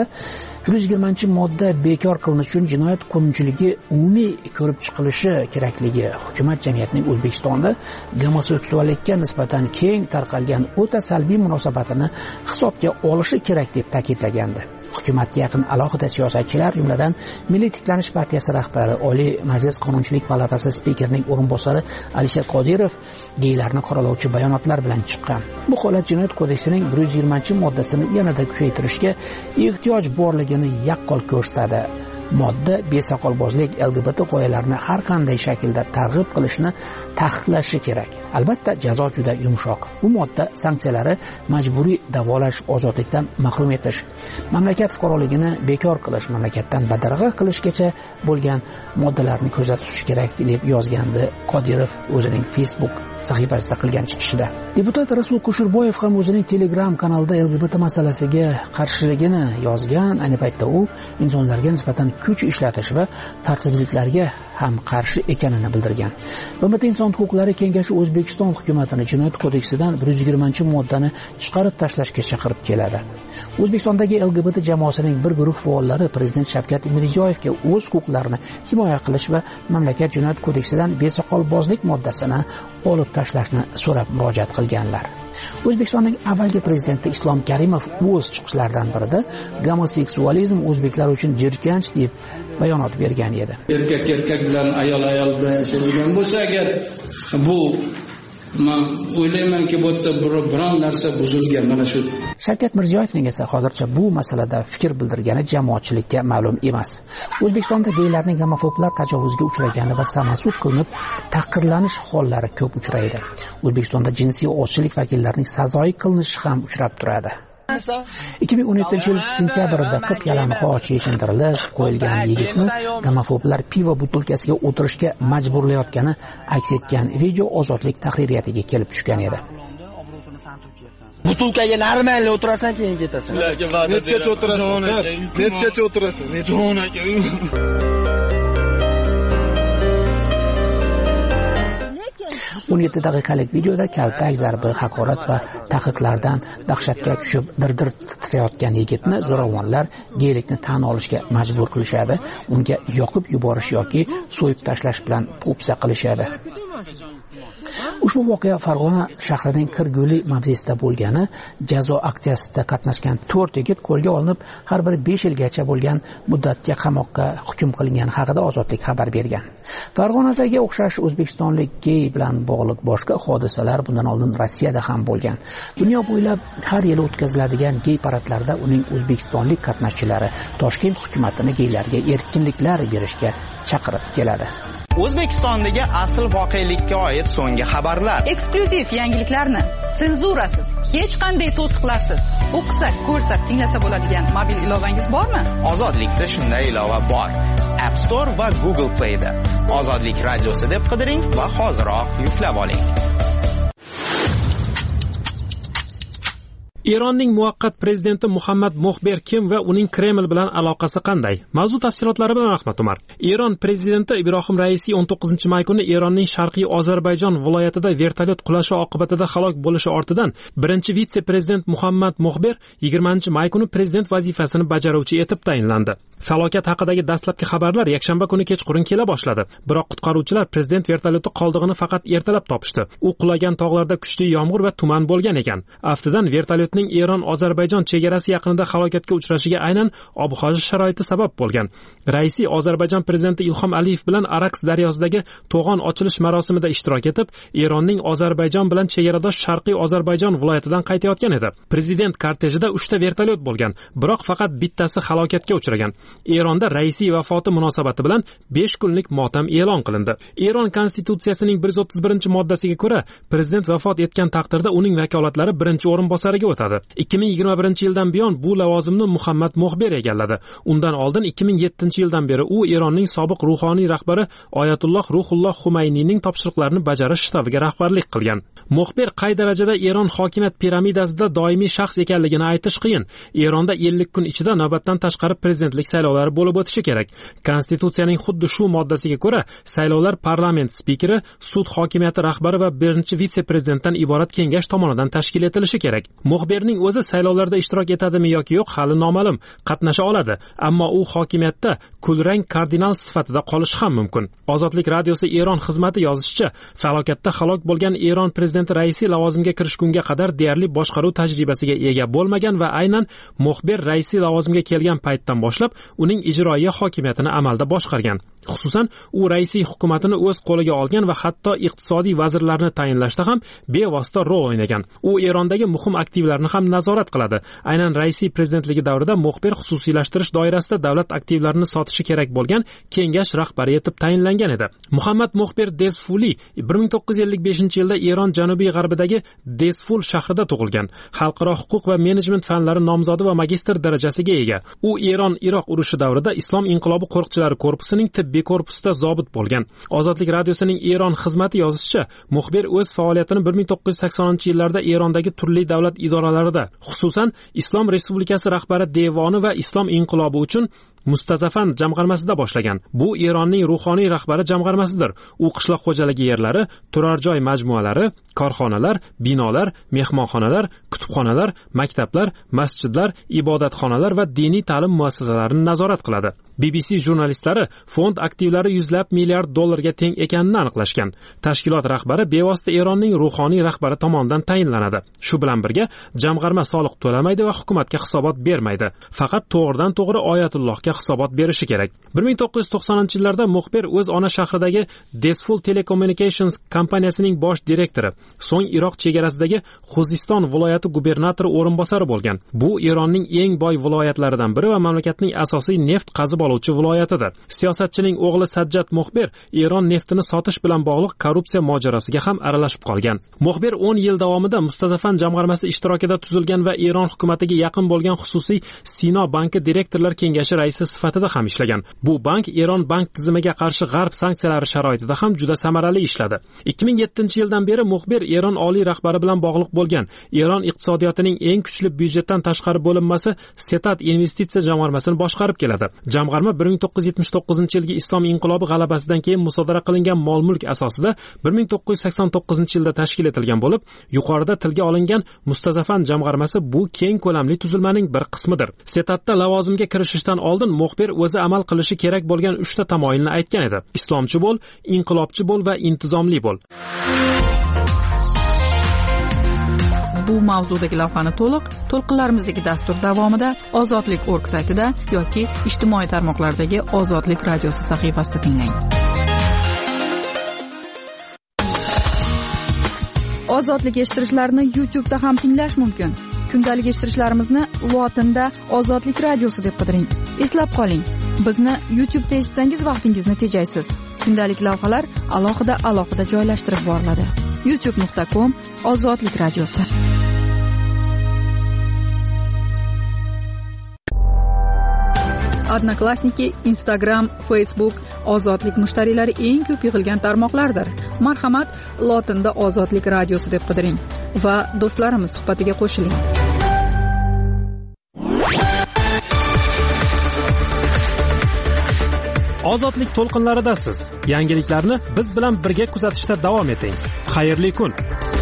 120-modda bekor qilinishi uchun jinoyat qonunchiligi umumiy ko'rib chiqilishi kerakligi, hukumat jamiyatning O'zbekistonda gomoseksuallikka nisbatan keng tarqalgan o'ta salbiy munosabatini hisobga olishi kerak deb ta'kidlagandi. Hukumatga yaqin alohida siyosatchilar, jumladan Milliy tiklanish partiyasi rahbari, Oliy Majlis Qonunchilik palatasi spikerining o'rinbosari Alisher Qodirov geylarni qoralovchi bayonotlar bilan chiqqan. Bu holat Jinoyat kodeksining 120-moddasini yanada kuchaytirishga ehtiyoj borligini yaqqol ko'rsatadi. Modda besoqolbozlik, LGBT g'oyalarini har qanday shaklda targ'ib qilishni taqiqlashi kerak. Albatta, jazo juda yumshoq. Bu modda sanksiyalari majburiy davolash, ozodlikdan mahrum etish, mamlakat fuqaroligini bekor qilish, mamlakatdan badarg'a qilishgacha bo'lgan moddalarni ko'zda tutish kerak deb yozgandi Qodirov o'zining Facebook sahifasida qilgan chiqishida. Deputat Rasul Kushurboyev ham o'zining Telegram kanalida LGBT masalasiga qarshiligini yozgan. Ayni paytda u insonlarga nisbatan kuch ishlatish va tartibsizliklarga ham qarshi ekanini bildirgan. BMT Inson huquqlari kengashi O'zbekiston hukumatini Jinoyat kodeksidan 120-moddani chiqarib tashlashga chaqirib keladi. O'zbekistondagi LGBT jamoasining bir guruh faollari Prezident Shavkat Mirziyoyevga o'z huquqlarini himoya qilish va mamlakat Jinoyat kodeksidan besoqolbozlik moddasini olib tashlashni so'rab murojaat qilganlar. O'zbekistonning avvalgi prezidenti Islom Karimov o'z chiqishlaridan birida gomoseksualizm o'zbeklar uchun jirkanch deb bayonot bergan edi. Erkak bilan ayol bilan yashaydigan bo'lsa agar bu men o'ylaymanki bu yerda biron narsa buzilgan. Mana shu Shavkat Mirziyoyevning esa hozircha bu masalada fikr bildirgani jamoatchilikka ma'lum emas. O'zbekistonda geylarning homofoblar tajovuzga uchragani va samasud qilinib taqirlanish hollari ko'p uchraydi. O'zbekistonda jinsiy ozchilik vakillarining sazoyi qilinishi ham uchrab turadi. 2017-yil sentyabrda qip yalang'och yechintirilib qo'yilgan yigitni gomofoblar pivo butilkasiga o'tirishga majburlayotgani aks etgan video Ozodlik tahririyatiga kelib tushgan edi. Butulkaga normalniy o'tirasan, keyin ketasan. Nechacha o'tirasan? Nechacha o'tirasan? Jon aka. 17 daqiqalik videoda kaltak, zarbi, haqorat va taqiqlardan dahshatga tushib dir-dir titrayotgan yigitni zo'ravonlar geylikni tan olishga majbur qilishadi, unga yoqib yuborish yoki so'yib tashlash bilan po'pisa qilishadi. Ushbu voqea Farg'ona shahrining Kirguli mavzesida bo'lgani, jazo aksiyasida qatnashgan 4 yigit qo'lga olinib, har biri 5 yilgacha bo'lgan muddatga qamoqqa hukm qilingan haqida Ozodlik xabar bergan. Farg'onadagi o'xshash o'zbekistonlik gey bilan bog'liq boshqa hodisalar bundan oldin Rossiyada ham bo'lgan. Dunyo bo'ylab har yili o'tkaziladigan gey paradlarda uning o'zbekistonlik qatnashchilari Toshkent hukumatini geylarga erkinliklar berishga chaqirib keladi. O'zbekistondagi asl voqelikka oid so'nggi xabarlar. Eksklyuziv yangiliklarni senzurasiz, hech qanday to'siqlarsiz o'qisak, ko'rsak, tinglasa bo'ladigan mobil ilovangiz bormi? Ozodlikda shunday ilova bor. App Store va Google Play da. Ozodlik radiosi deb qidiring va hoziroq yuklab oling. Eronning muvaqqat prezidenti Muhammad Muxber kim va uning Kreml bilan aloqasi qanday? Mavzu tafsilotlari bilan Ahmad Umar. Eron prezidenti Ibrohim Raisi 19-may kuni Eronning Sharqiy Ozarbayjon viloyatida vertolyot qulashi oqibatida halok bo'lishi ortidan birinchi vitse-prezident Muhammad Muxber 20-may kuni prezident vazifasini bajaruvchi etib tayinlandi. Falokat haqidagi dastlabki xabarlar yakshanba kuni kechqurun kela boshladi. Biroq qutqaruvchilar prezident vertolyoti qoldig'ini faqat ertalab topishdi. U qulagan tog'larda kuchli yomg'ir va tuman bo'lgan ekan. Aftidan vertolyot Eron-Ozarbayjon chegarasi yaqinida halokatga uchrashiga aynan ob-havo sharoiti sabab bo'lgan. Raisi Ozarbayjon prezidenti Ilhom Aliyev bilan Araks daryosidagi to'g'on ochilish marosimida ishtirok etib, Eronning Ozarbayjon bilan chegaradosh Sharqiy Ozarbayjon viloyatidan qaytayotgan edi. Prezident kortejida 3 ta vertolyot bo'lgan, biroq faqat bittasi halokatga uchragan. Eronda Raisi vafoti munosabati bilan 5 kunlik motam e'lon qilindi. Eron konstitutsiyasining 131-moddasiga ko'ra, prezident vafot etgan taqdirda uning vakolatlari birinchi o'rinbosariga o'tadi. 2021-yildan buyon bu lavozimni Muhammad Muxber egalladi. Undan oldin 2007-yildan beri u Eronning sobiq ruhoniy rahbari Oyatulloh Ruhulloh Xumayniyning topshiriqlarini bajarish shtabiga rahbarlik qilgan. Muxber qay darajada Eron hokimiyat piramidasida doimiy shaxs ekanligini aytish qiyin. Eronda 50 kun ichida navbatdan tashqari prezidentlik saylovlari bo'lib o'tishi kerak. Konstitutsiyaning xuddi shu moddasiga ko'ra, saylovlar parlament spikeri, sud hokimiyati rahbari va birinchi vitse-prezidentdan iborat kengash tomonidan tashkil etilishi kerak. Muxberning o'zi saylovlarda ishtirok etadimi yoki yo'q hali noma'lum. Qatnasha oladi, ammo u hokimiyatda kulrang kardinal sifatida qolishi ham mumkin. Ozodlik radiosi Eron xizmati yozishicha, falokatda halok bo'lgan Eron prezidenti Raisi lavozimga kirishgunga qadar deyarli boshqaruv tajribasiga ega bo'lmagan va aynan Muxber Raisi lavozimga kelgan paytdan boshlab uning ijroiya hokimiyatini amalda boshqargan. Xususan, u Raisi hukumatini o'z qo'liga olgan va hatto iqtisodiy vazirlarni tayinlashda ham bevosita rol o'ynagan. U Erondagi muhim aktivlarni ham nazorat qiladi. Aynan Raisi prezidentligi davrida Muxber xususiylashtirish doirasida davlat aktivlarini sotishi kerak bo'lgan kengash rahbari etib tayinlangan edi. Muhammad Muxber Desfuli 1955-yilda Eron janubiy-g'arbidagi Desful shahrida tug'ilgan. Xalqaro huquq va menejment fanlari nomzodi va magistr darajasiga ega. U Eron-Iroq urushi davrida Islom inqilobi qo'riqchilari korpusining tibbiy korpusida zobit bo'lgan. Ozodlik radiosining Eron xizmati yozishicha, Muxber o'z faoliyatini 1980-yillarda Erondagi turli davlat idoralarida, xususan Islom Respublikasi rahbari devoni va Islom inqilobi uchun Mustazafan jamg'armasida boshlagan. Bu Eronning ruhoniy rahbari jamg'armasidir. U qishloq xo'jaligi yerlari, turar joy majmualari, korxonalar, binolar, mehmonxonalar, kutubxonalar, maktablar, masjidlar, ibodatxonalar va diniy ta'lim muassasalarini nazorat qiladi. BBC jurnalistlari fond aktivlari $100 milliard teng ekanini aniqlashgan. Tashkilot rahbari bevosita Eronning ruhoniy rahbari tomonidan tayinlanadi. Shu bilan birga, jamg'arma soliq to'lamaydi va hukumatga hisobot bermaydi. Faqat to'g'ridan-to'g'ri Oyatullohga hisobot berishi kerak. 1990-yillarda Muxber o'z ona shahridagi Desful Telecommunications kompaniyasining bosh direktori, so'ng Iroq chegarasidagi Xuziston viloyati gubernatori o'rinbosari bo'lgan. Bu Eronning eng boy viloyatlaridan biri va mamlakatning asosiy neft qazib oluvchi viloyatidir. Siyosatchining o'g'li Sajjad Muxber Eron neftini sotish bilan bog'liq korrupsiya mojarosiga ham aralashib qolgan. Muxber 10 yil davomida Mustazafan jamg'armasi ishtirokida tuzilgan va Eron hukumatiga yaqin bo'lgan xususiy Sino banki direktorlar kengashi raisi sifatida ham ishlagan. Bu bank Eron bank tizimiga qarshi g'arb sanksiyalari sharoitida ham juda samarali ishladi. 2007-yildan beri Muxber Eron oliy rahbari bilan bog'liq bo'lgan. Eron iqtisodiyotining eng kuchli byudjetdan tashqari bo'linmasi Setat investitsiya jamg'armasini boshqarib keladi. Jamg'arma 1979-yilgi Islom inqilobi g'alabasidan keyin musodara qilingan mol-mulk asosida 1989-yilda tashkil etilgan bo'lib, yuqorida tilga olingan Mustazafan jamg'armasi bu keng ko'lamli tuzilmaning bir qismidir. Setatda lavozimga kirishishdan oldin Muxber o'zi amal qilishi kerak bo'lgan 3 ta tamoyilni aytgan edi. Islomchi bo'l, inqilobchi bo'l va intizomli bo'l. bu mavzudagi lavhani to'lqinlarimizdagi dastur davomida ozodlik.org saytida yoki ijtimoiy tarmoqlardagi Ozodlik radiosi sahifasida tinglang. Ozodlik eshittirishlarni YouTube'da ham tinglash mumkin. Kundalik eshittirishlarimizni lotinda Ozodlik radiosi deb qidiring. Eslab qoling, bizni YouTube'da eshitsangiz vaqtingizni tejaysiz. Kundalik lavhalar alohida joylashtirib boriladi. youtube.com Ozodlik radiosi. Odnoklassniki, Instagram, Facebook Ozodlik mushtariylari eng ko'p yig'ilgan tarmoqlardir. Marhamat, lotinda Ozodlik radiosi deb qidiring va do'stlarimiz suhbatiga qo'shiling. Ozodlik to'lqinlaridasiz. Yangiliklarni biz bilan birga kuzatishda davom eting. Xayrli kun.